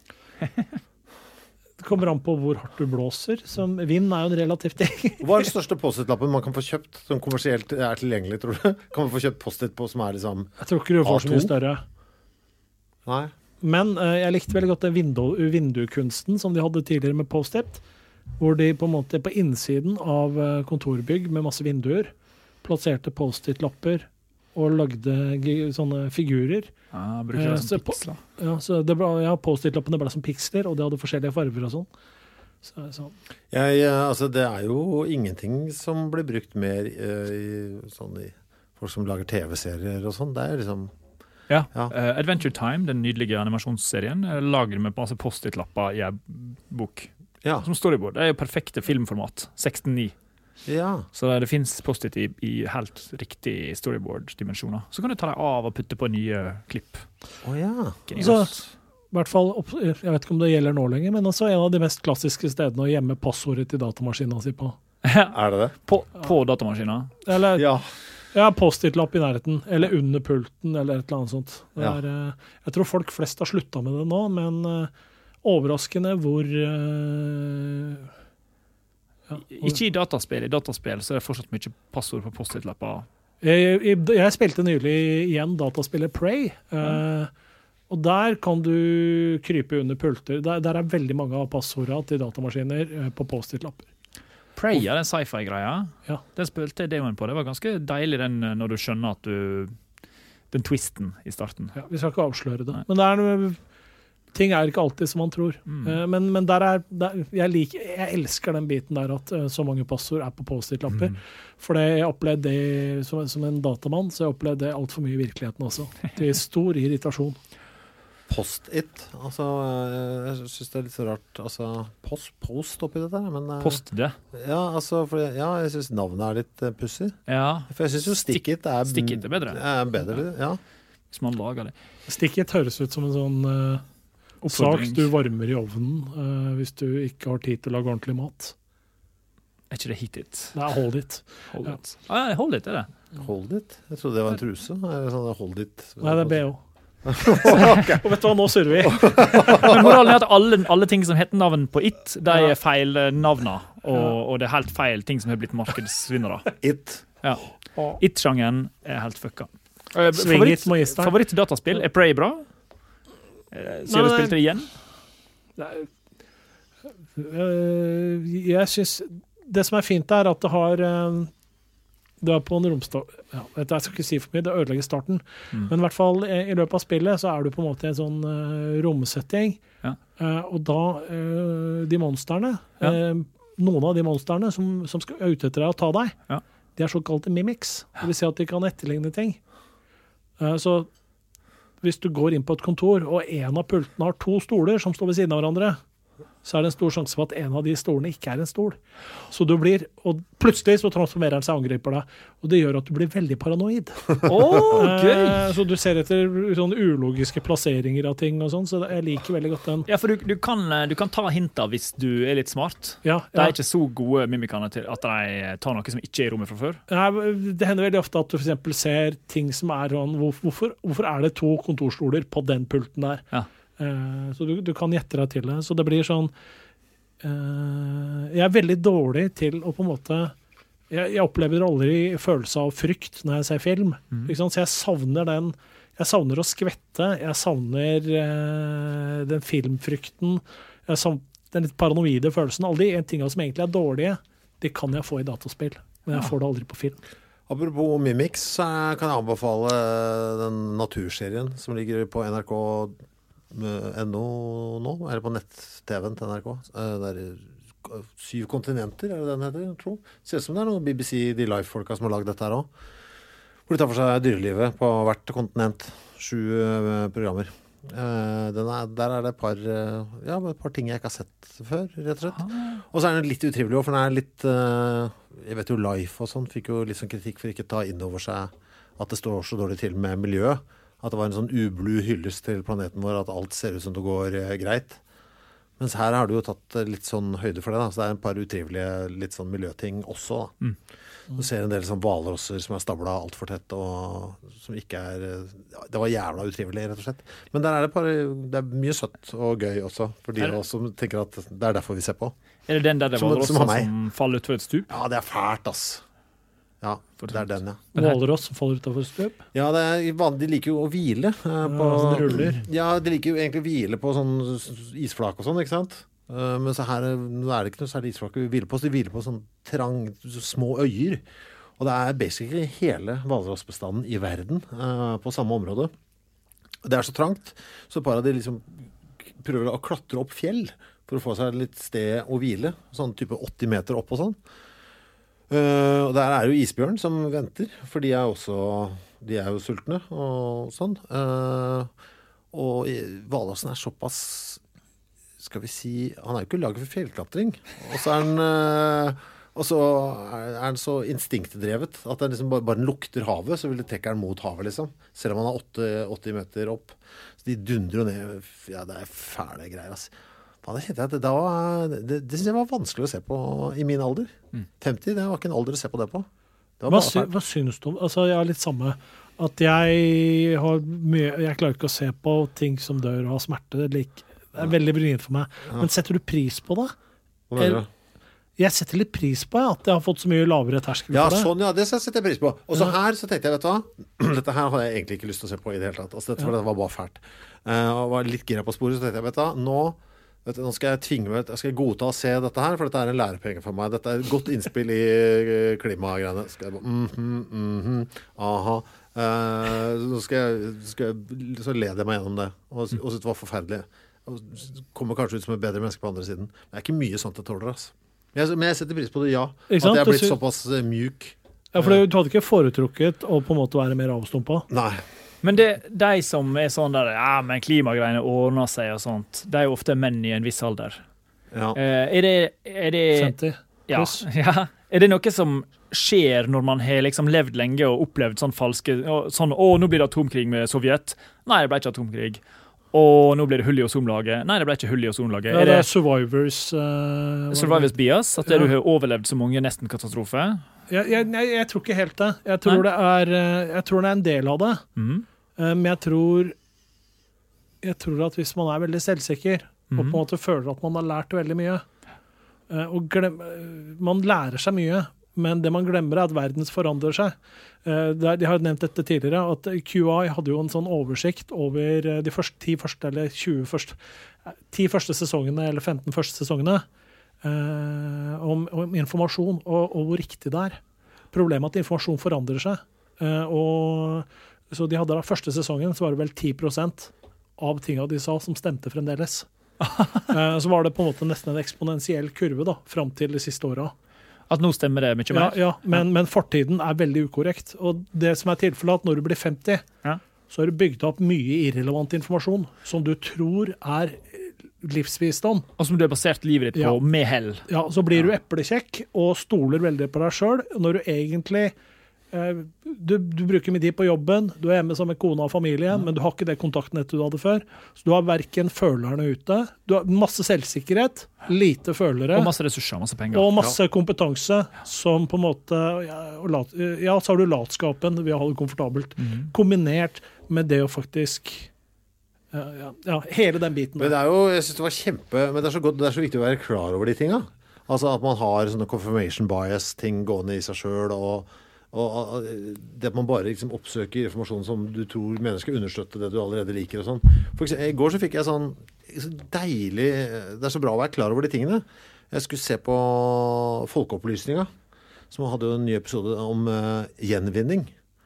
S6: Det kommer an på hvor hardt du blåser. Som vind er jo en relativt ting.
S5: Hva er den største post-it-lappen man kan få kjøpt, som kommersielt er tilgjengelig, tror du? Kan man få kjøpt post-it på som er liksom
S6: Jeg tror ikke du får så mye større.
S5: Nei.
S6: Men uh, jeg likte veldig godt den vindu, vindukunsten som de hadde tidligere med Post-it, hvor de på en måte på innsiden av uh, kontorbygg med masse vinduer plasserte Post-it-lapper og lagde g- sånne figurer.
S2: Ja, bruker det som piksler.
S6: Ja, så det ble, ja, Post-it-lappene ble som piksler, og de hadde forskjellige farver og sånn. Så, sånn.
S5: Jeg, altså, det er jo ingenting som blir brukt mer uh, i, sånn, i folk som lager T V-serier og sånn. Det er liksom
S2: Ja, ja. Uh, Adventure Time, den nydelige animasjonsserien, er laget med masse post-it-lapper i en bok.
S5: Ja.
S2: Som storyboard. Det er jo perfekte filmformat. seksten ni.
S5: Ja.
S2: Så det finnes post-it i, i helt riktig storyboard-dimensjoner. Så kan du ta deg av og putte på nye klipp.
S5: Å ja.
S6: Så, i hvert fall, jeg vet ikke om det gjelder nå lenger, men også en av de mest klassiske stedene å gjemme passordet til datamaskinen si på.
S5: Er det det?
S2: På, på datamaskinen?
S6: Eller...
S5: Ja.
S6: Ja, post-it-lapp i nærheten, eller under pulten, eller et eller annet sånt. Det
S5: Ja.
S6: er, uh, jeg tror folk flest har sluttet med det nå, men uh, overraskende hvor... Uh, ja, hvor
S2: Ikke i dataspill. I dataspill så er det fortsatt mye passord på post-it-lapper.
S6: jeg, jeg, jeg spilte nylig igjen dataspillet Prey, uh, og der kan du krype under pulter. Der, der er veldig mange av passordene til datamaskiner uh, på post-it-lapper.
S2: Prey, ja, den sci-fi-greia.
S6: Ja.
S2: Den spilte jeg demoen på. Det var ganske deilig den, når du skjønner at du... Den twisten i starten.
S6: Ja, vi skal ikke avsløre det. Men det er noe, ting er ikke alltid som man tror.
S2: Mm.
S6: Uh, men, men der er, der, jeg, liker, jeg elsker den biten der at uh, så mange passord er på post-it-lapper.
S2: Mm.
S6: For jeg opplevde det som, som en datamann, så jeg opplevde det alt for mye i virkeligheten også. Det er stor irritasjon.
S5: Post-it. Altså, jeg synes det er litt så rart. Altså, post, post oppi dette her, men...
S2: Post det?
S5: Ja, altså, for, ja, jeg synes navnet er litt uh, pussig.
S2: Ja.
S5: For jeg synes jo Stick-it er...
S2: Stick-it er bedre.
S5: Er bedre, ja.
S2: Hvis man lager det.
S6: Stick-it høres ut som en sånn uh, sak du varmer i ovnen uh, hvis du ikke har tid til å lage ordentlig mat.
S2: Er ikke det hit it?
S6: Nei, hold it.
S2: Hold
S6: Ja.
S2: it. Ah, hold it, er det.
S5: Hold it? Jeg trodde det var en truse. Er det sånn hold it?
S6: Nei, det er B O. Okay. Og vet du hva, nå surrer vi.
S2: Men moralen er at alle, alle ting som heter navn på it, de er feil navna, og, og det er helt feil ting som har blitt markedsvinnere.
S5: It.
S2: Ja. It-sjangeren er helt fucka. Uh,
S6: Swing
S2: favoritt,
S6: it, magisteren.
S2: favoritt-dataspill er Prey bra? Uh, Siden du spilte det igjen?
S6: Uh, jeg synes det som er fint er at det har uh, du er på en romstad ja, jeg skal ikke si for mye, det ødelegger starten mm. men i hvert fall i løpet av spillet så er du på en måte i en sånn uh, romsetting
S2: ja.
S6: uh, og da uh, de monsterne
S2: ja.
S6: uh, noen av de monsterne som, som skal ut etter deg og ta deg
S2: ja.
S6: de er såkalte mimics det vil si at de kan etterligne ting uh, så hvis du går inn på et kontor og en av pultene har to stoler som står ved siden av hverandre så er det en stor sjanse for at en av de stolene ikke er en stol. Så du blir, og plutselig så transformerer den seg og angriper deg, og det gjør at du blir veldig paranoid.
S2: Oh, gøy!
S6: Eh, så du ser etter sånne ulogiske plasseringer av ting og sånn, så jeg liker veldig godt den.
S2: Ja, for du, du, kan, du kan ta hinta hvis du er litt smart.
S6: Ja,
S2: De er
S6: ja.
S2: ikke så gode mimikerne til at de tar noe som ikke er i rommet fra før.
S6: Ja, det hender veldig ofte at du for eksempel ser ting som er sånn, hvorfor, hvorfor er det to kontorstoler på den pulten der?
S2: Ja.
S6: Uh, så du, du kan gjette deg til det. Så det blir sånn uh, Jeg er veldig dårlig til å på en måte Jeg, jeg opplever aldri følelse av frykt når jeg ser film.
S2: Mm.
S6: Ikke sant? Så jeg savner den Jeg savner å skvette. Jeg savner uh, den filmfrykten. Jeg savner den litt paranoide følelsen. Alle de tingene som egentlig er dårlige, de kan jeg få i dataspill. Men jeg
S2: Ja.
S6: får det aldri på film.
S5: Apropos Mimics, så kan jeg anbefale den naturserien som ligger på N R K ennå nå, er det på nett-T V-en til N R K. Det er syv kontinenter, er det den heter, jeg tror. Ser ut som det er noen B B C, de live-folka som har laget dette her også. Hvor de tar for seg dyrelivet på hvert kontinent. Sju uh, programmer. Uh, den er, der er det et par, uh, ja, et par ting jeg ikke har sett før, rett og slett.
S2: Ah.
S5: Og så er den litt utrivelig, for den er litt, uh, jeg vet jo Life og sånn, fikk jo litt sånn kritikk for ikke ta inn over seg at det står så dårlig til med miljøet. At det var en sånn ublu hyllest til planeten vår, at alt ser ut som det går eh, greit. Mens her har du jo tatt litt sånn høyde for det, da. Så det er en par utrivelige litt sånn miljøting også, da.
S2: Mm.
S5: Du ser en del sånn hvalrosser som er stabla alt for tett, og som ikke er ja, det var jævla utrivelig, rett og slett. Men der er det, par, det er mye søtt og gøy også, for de av oss som tenker at det er derfor vi ser på.
S2: Er det den der det
S5: Som-
S2: var
S5: som har
S2: også
S5: meg.
S2: som faller utfor et stup?
S5: Ja, det er fælt, ass. Ja, det er den, ja.
S6: Hvalross som faller utenfor stup?
S5: Ja, det er vanlig, de liker jo å hvile. Eh, på,
S6: ja, sånn ruller.
S5: Ja, de liker jo egentlig å hvile på sånn isflak og sånn, ikke sant? Uh, men så her nå er det ikke noe særlig isflak å hvile på, så de hviler på sånn trang, små øyer. Og det er basically hele hvalrossbestanden i verden uh, på samme område. Det er så trangt, så bare de liksom prøver å klatre opp fjell for å få seg litt sted å hvile, sånn type åtti meter opp og sånn. Uh, og der er jo isbjørn som venter, for de er også de er jo sultne og sånn. Uh, og hvalrossen er såpass, skal vi si, han er jo ikke laget for fjellklatring. Og så er han uh, og så er han så instinktdrevet at den liksom bare, bare den lukter havet, så vil det trekke den mot havet, liksom. Selv om han er åtti meter opp. Så de dundrer jo ned. Ja, det er fæle greier, altså. Da kjente jeg at det, var, det, det synes jeg var vanskelig å se på i min alder. Mm. femti, det var ikke en alder å se på det på. Det
S6: hva, sy, hva synes du om? Altså, jeg har litt samme. At jeg har mye, jeg klarer ikke å se på ting som dør og har smerte. Det er, like, det er veldig brynt for meg. Ja. Men setter du pris på det?
S5: Hva mener du?
S6: Jeg setter litt pris på at jeg har fått så mye lavere terskel
S5: ja,
S6: for det.
S5: Ja, sånn, ja, det setter jeg pris på. Og så ja. Her så tenkte jeg, vet du hva, dette her hadde jeg egentlig ikke lyst til å se på i det hele tatt. Altså, dette, ja. Det var bare fælt. Uh, og var litt gira på sporet, så tenkte jeg, vet du hva, nå, vet du, nå skal jeg tvinge meg, jeg skal godta å se dette her, for dette er en lærepenge for meg. Dette er et godt innspill i klimagreiene. Skal jeg bare, mhm, mhm, aha. Uh, så skal jeg, skal jeg, så leder jeg meg gjennom det. Og, og synes det var forferdelig. Og kommer kanskje ut som et bedre menneske på andre siden. Men det er ikke mye sånt jeg tåler, altså. Jeg, men jeg setter pris på det, ja. At jeg er blitt såpass uh, mjuk.
S6: Ja, for du hadde ikke foretrukket å på en måte være mer avstumpa?
S5: Nei.
S2: Men det, de som er sånn der, ja, men klimagreiene ordner seg og sånt, det er jo ofte menn i en viss alder.
S5: Ja.
S2: Uh, er det... Er det
S6: femti pluss.
S2: Ja, ja. Er det noe som skjer når man har liksom levd lenge og opplevd sånn falske... Sånn, å, nå blir det atomkrig med Sovjet. Nei, det ble ikke atomkrig. Og nå blir det hull i ozonlaget. Nei, det ble ikke hull i ozonlaget.
S6: Ja, det er survivors... Uh,
S2: survivors bias? At ja. Du har overlevd så mange nesten katastrofe?
S6: Jeg, jeg, jeg, jeg tror ikke helt det. Jeg tror det er, jeg tror det er en del av det. Mm. Uh, men jeg tror, jeg tror at hvis man er veldig selvsikker, mm. og på en måte føler at man har lært veldig mye, uh, og glem, man lærer seg mye, men det man glemmer er at verden forandrer seg. De har nevnt dette tidligere, at Q I hadde jo en sånn oversikt over de første, ti første eller tjue første, ti første sesongene eller femten første sesongene eh, om, om informasjon og, og hvor riktig det er. Problemet er at informasjon forandrer seg. Eh, og så de hadde da første sesongen, så var det vel ti prosent av tingene de sa som stemte fremdeles. eh, så var det på en måte nesten en eksponentiell kurve da, frem til de siste årene.
S2: At nå stemmer det mye mer?
S6: Ja, ja men, men fortiden er veldig ukorrekt. Og det som er tilfellet at når du blir femti, ja. Så har du bygd opp mye irrelevant informasjon som du tror er livsvisdom.
S2: Og som du har basert livet ditt på ja. Med hell.
S6: Ja, så blir du eplekjekk og stoler veldig på deg selv, når du egentlig eh, du, du bruker mye tid på jobben, du er hjemme sammen med kone og familie, mm. men du har ikke det kontaktnettet du hadde før. Så du har hverken følerne ute, du har masse selvsikkerhet, lite følere.
S2: Og masse ressurser, masse penger.
S6: Og masse
S2: ja.
S6: Kompetanse som på en måte, ja, lat, ja så har du latskapen ved å ha det komfortabelt, mm. kombinert med det å faktisk, ja, ja, ja hele den biten.
S5: Men det er jo, jeg synes det var kjempe, men det er så godt, det er så viktig å være klar over de tingene. Altså at man har sånne confirmation bias-ting gående i seg selv, og og det at man bare liksom oppsøker informasjon som du tror mennesker understøtter det du allerede liker og sånn. For eksempel, i går så fikk jeg sånn så deilig, det er så bra å være klar over de tingene. Jeg skulle se på Folkeopplysninga, som hadde jo en ny episode om uh, gjenvinning.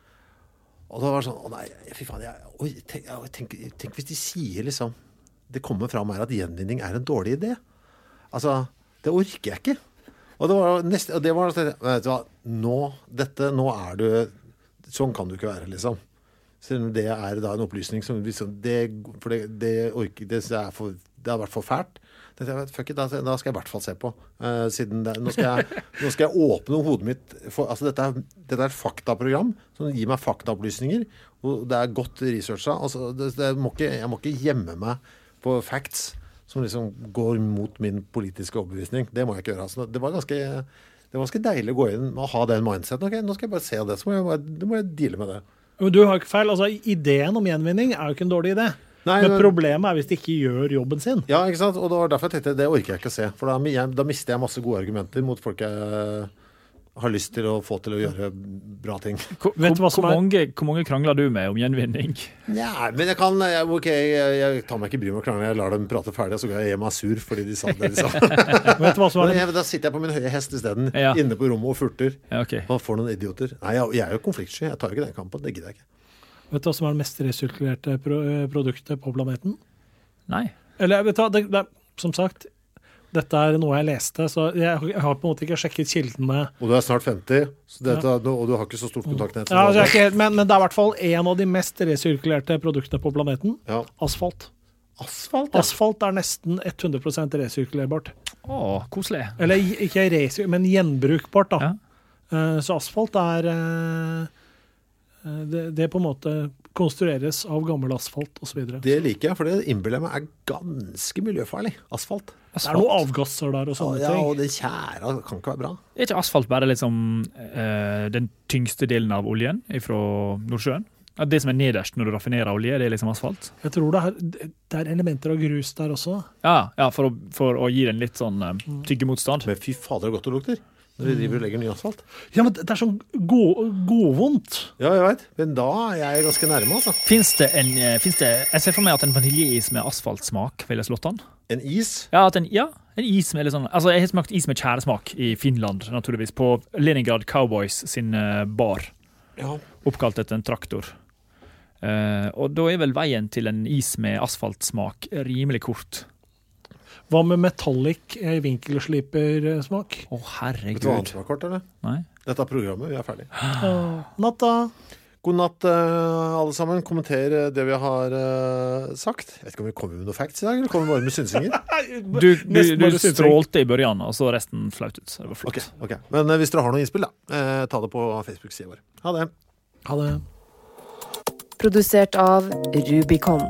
S5: Og da var det sånn, å nei, fy faen, jeg, oi, tenk, tenk, tenk hvis de sier liksom, det kommer fram her at gjenvinning er en dårlig idé. Altså, det orker jeg ikke. Og det var neste, og det var vet du hva, nå, dette, nå er du, sånn kan du ikke være, liksom. Selv om det er da en opplysning som, liksom, det, for det, det orker, det er, for, det har vært for fælt. Det, fuck it, da, da skal jeg i hvert fall se på. Uh, siden det, nå, skal jeg, nå skal jeg åpne hodet mitt, for, altså dette er, dette er et faktaprogram, som gir meg faktaopplysninger, og det er godt researcha, altså, det, det må ikke, jeg må ikke gjemme meg på facts, som liksom går mot min politiske overbevisning. Det må jeg ikke gjøre. Altså, det var ganske, det var ganske deilig å gå inn og ha den mindseten. Ok, nå skal jeg bare se det, så må jeg, bare, må jeg deale med det.
S6: Men du har ikke feil. Altså, ideen om gjenvinning er jo ikke en dårlig idé. Nei, men, men problemet er hvis de ikke gjør jobben sin.
S5: Ja, ikke sant? Og det var derfor jeg tenkte, det orker jeg ikke å se. For da, jeg, da mister jeg masse gode argumenter mot folk jeg har lyst til å få til å gjøre bra ting.
S2: Hvor, hvor, hvor, mange, hvor mange krangler du med om gjenvinning?
S5: Ja, men jeg kan, jeg, ok, jeg, jeg tar meg ikke bry med å krangle, jeg lar dem prate ferdig, og så går jeg hjem og er sur fordi de sa det de sa.
S6: Vet du hva som er det?
S5: Jeg, da sitter jeg på min høye hest i stedet,
S2: ja.
S5: inne på rommet og furter,
S2: ja, okay.
S5: og får noen idioter. Nei, jeg, jeg er jo konfliktsky, jeg tar jo ikke den kampen, det gidder jeg ikke.
S6: Vet du hva som er det mest resirkulerte pro produktet på planeten?
S2: Nei.
S6: Eller, vet du, det, det, som sagt, dette er noe jeg leste, så jeg, jeg har på en måte ikke sjekket kildene. Og
S5: du er snart femti, så dette, ja. og du har ikke så stort kontaktnett.
S6: Ja, altså, ikke, men, men det er i hvert fall en av de mest resirkulerte produktene på planeten.
S5: Ja.
S6: Asfalt.
S5: Asfalt, ja.
S6: Asfalt er nesten hundre prosent resirkulerbart.
S2: Åh, koselig.
S6: Eller ikke resirkulerbart, men gjenbrukbart da.
S2: Ja.
S6: Uh, så asfalt er... Uh, det, det på en måte konstrueres av gammel asfalt og så videre.
S5: Det liker jeg, for det innbiller jeg meg er ganske miljøfarlig. Asfalt.
S6: asfalt. Det er noen avgasser der og sånne
S5: ja,
S6: ting.
S5: Ja, og det kjære kan ikke være bra.
S2: Er ikke asfalt bare liksom uh, den tyngste delen av oljen fra Nordsjøen? At det som er nederst når du raffinerer olje, det er liksom asfalt?
S6: Jeg tror det er, det er elementer av grus der også.
S2: Ja, ja for, å, for å gi den litt sånn uh, tyggemotstand.
S5: Men fy fader, det godt det lukter. Når de driver og legger ny asfalt.
S6: Ja, men det er sånn godvondt.
S5: Ja, jeg vet. Men da er jeg ganske nærme, altså.
S2: Finns det en, finns det, jeg ser for meg at en vaniljeis med asfaltsmak vil jeg slått an.
S5: En is?
S2: Ja, at en, ja, en is med litt sånn, altså jeg har smakt is med kjæresmak i Finland, naturligvis, på Leningrad Cowboys sin bar.
S5: Ja.
S2: Oppkalt etter en traktor. Uh, og da er vel veien til en is med asfaltsmak rimelig kort.
S6: Hva med metallic vinkelsliper-smak?
S2: Å, oh, herregud.
S5: Vet du hva annet som var kort, eller?
S2: Nei.
S5: Dette er programmet, vi er ferdig.
S6: Oh, natta.
S5: God natt, uh, alle sammen. Kommenter det vi har uh, sagt. Jeg vet ikke om vi kommer med noen facts i dag, eller kommer vi bare med synsinger?
S2: du du, du strålte i børjan, og så resten flaut ut. Det var flott.
S5: Okay, okay. Men uh, hvis dere har noen innspill, da, uh, ta det på Facebook-siden vår. Ha det.
S6: Ha det.
S7: Produsert av Rubicon.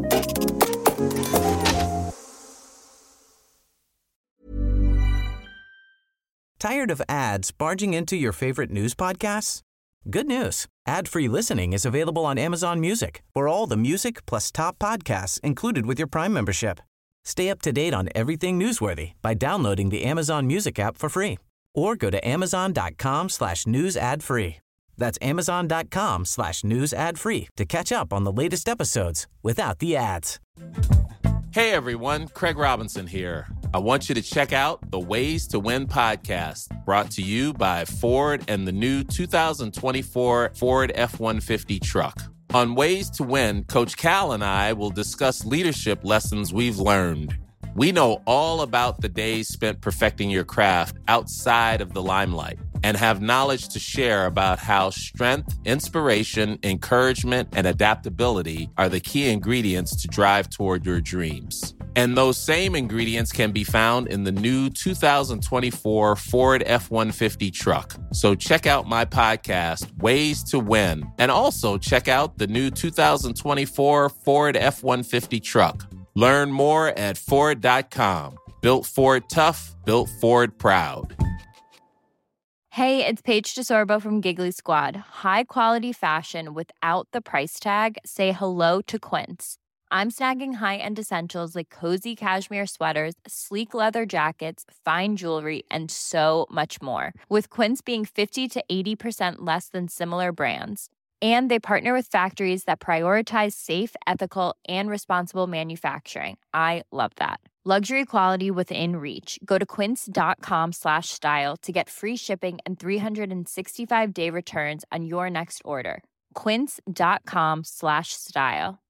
S3: Tired of ads barging into your favorite news podcasts? Good news. Ad-free listening is available on Amazon Music for all the music plus top podcasts included with your Prime membership. Stay up to date on everything newsworthy by downloading the Amazon Music app for free or go to amazon.com slash news ad free. That's amazon.com slash news ad free to catch up on the latest episodes without the ads.
S13: Hey everyone, Craig Robinson here. I want you to check out the Ways to Win podcast, brought to you by Ford and the new two thousand twenty-four Ford F one fifty truck. On Ways to Win, Coach Cal and I will discuss leadership lessons we've learned. We know all about the days spent perfecting your craft outside of the limelight and have knowledge to share about how strength, inspiration, encouragement, and adaptability are the key ingredients to drive toward your dreams. And those same ingredients can be found in the new two thousand twenty-four Ford F one fifty truck. So check out my podcast, Ways to Win, and also check out the new two thousand twenty-four Ford F one fifty truck. Learn more at Ford dot com. Built Ford tough, built Ford proud.
S14: Hey, it's Paige DeSorbo from Giggly Squad. High quality fashion without the price tag. Say hello to Quince. I'm snagging high-end essentials like cozy cashmere sweaters, sleek leather jackets, fine jewelry, and so much more. With Quince being fifty to eighty percent less than similar brands. And they partner with factories that prioritize safe, ethical, and responsible manufacturing. I love that. Luxury quality within reach. Go to quince.com slash style to get free shipping and three sixty-five day returns on your next order. Quince.com slash style.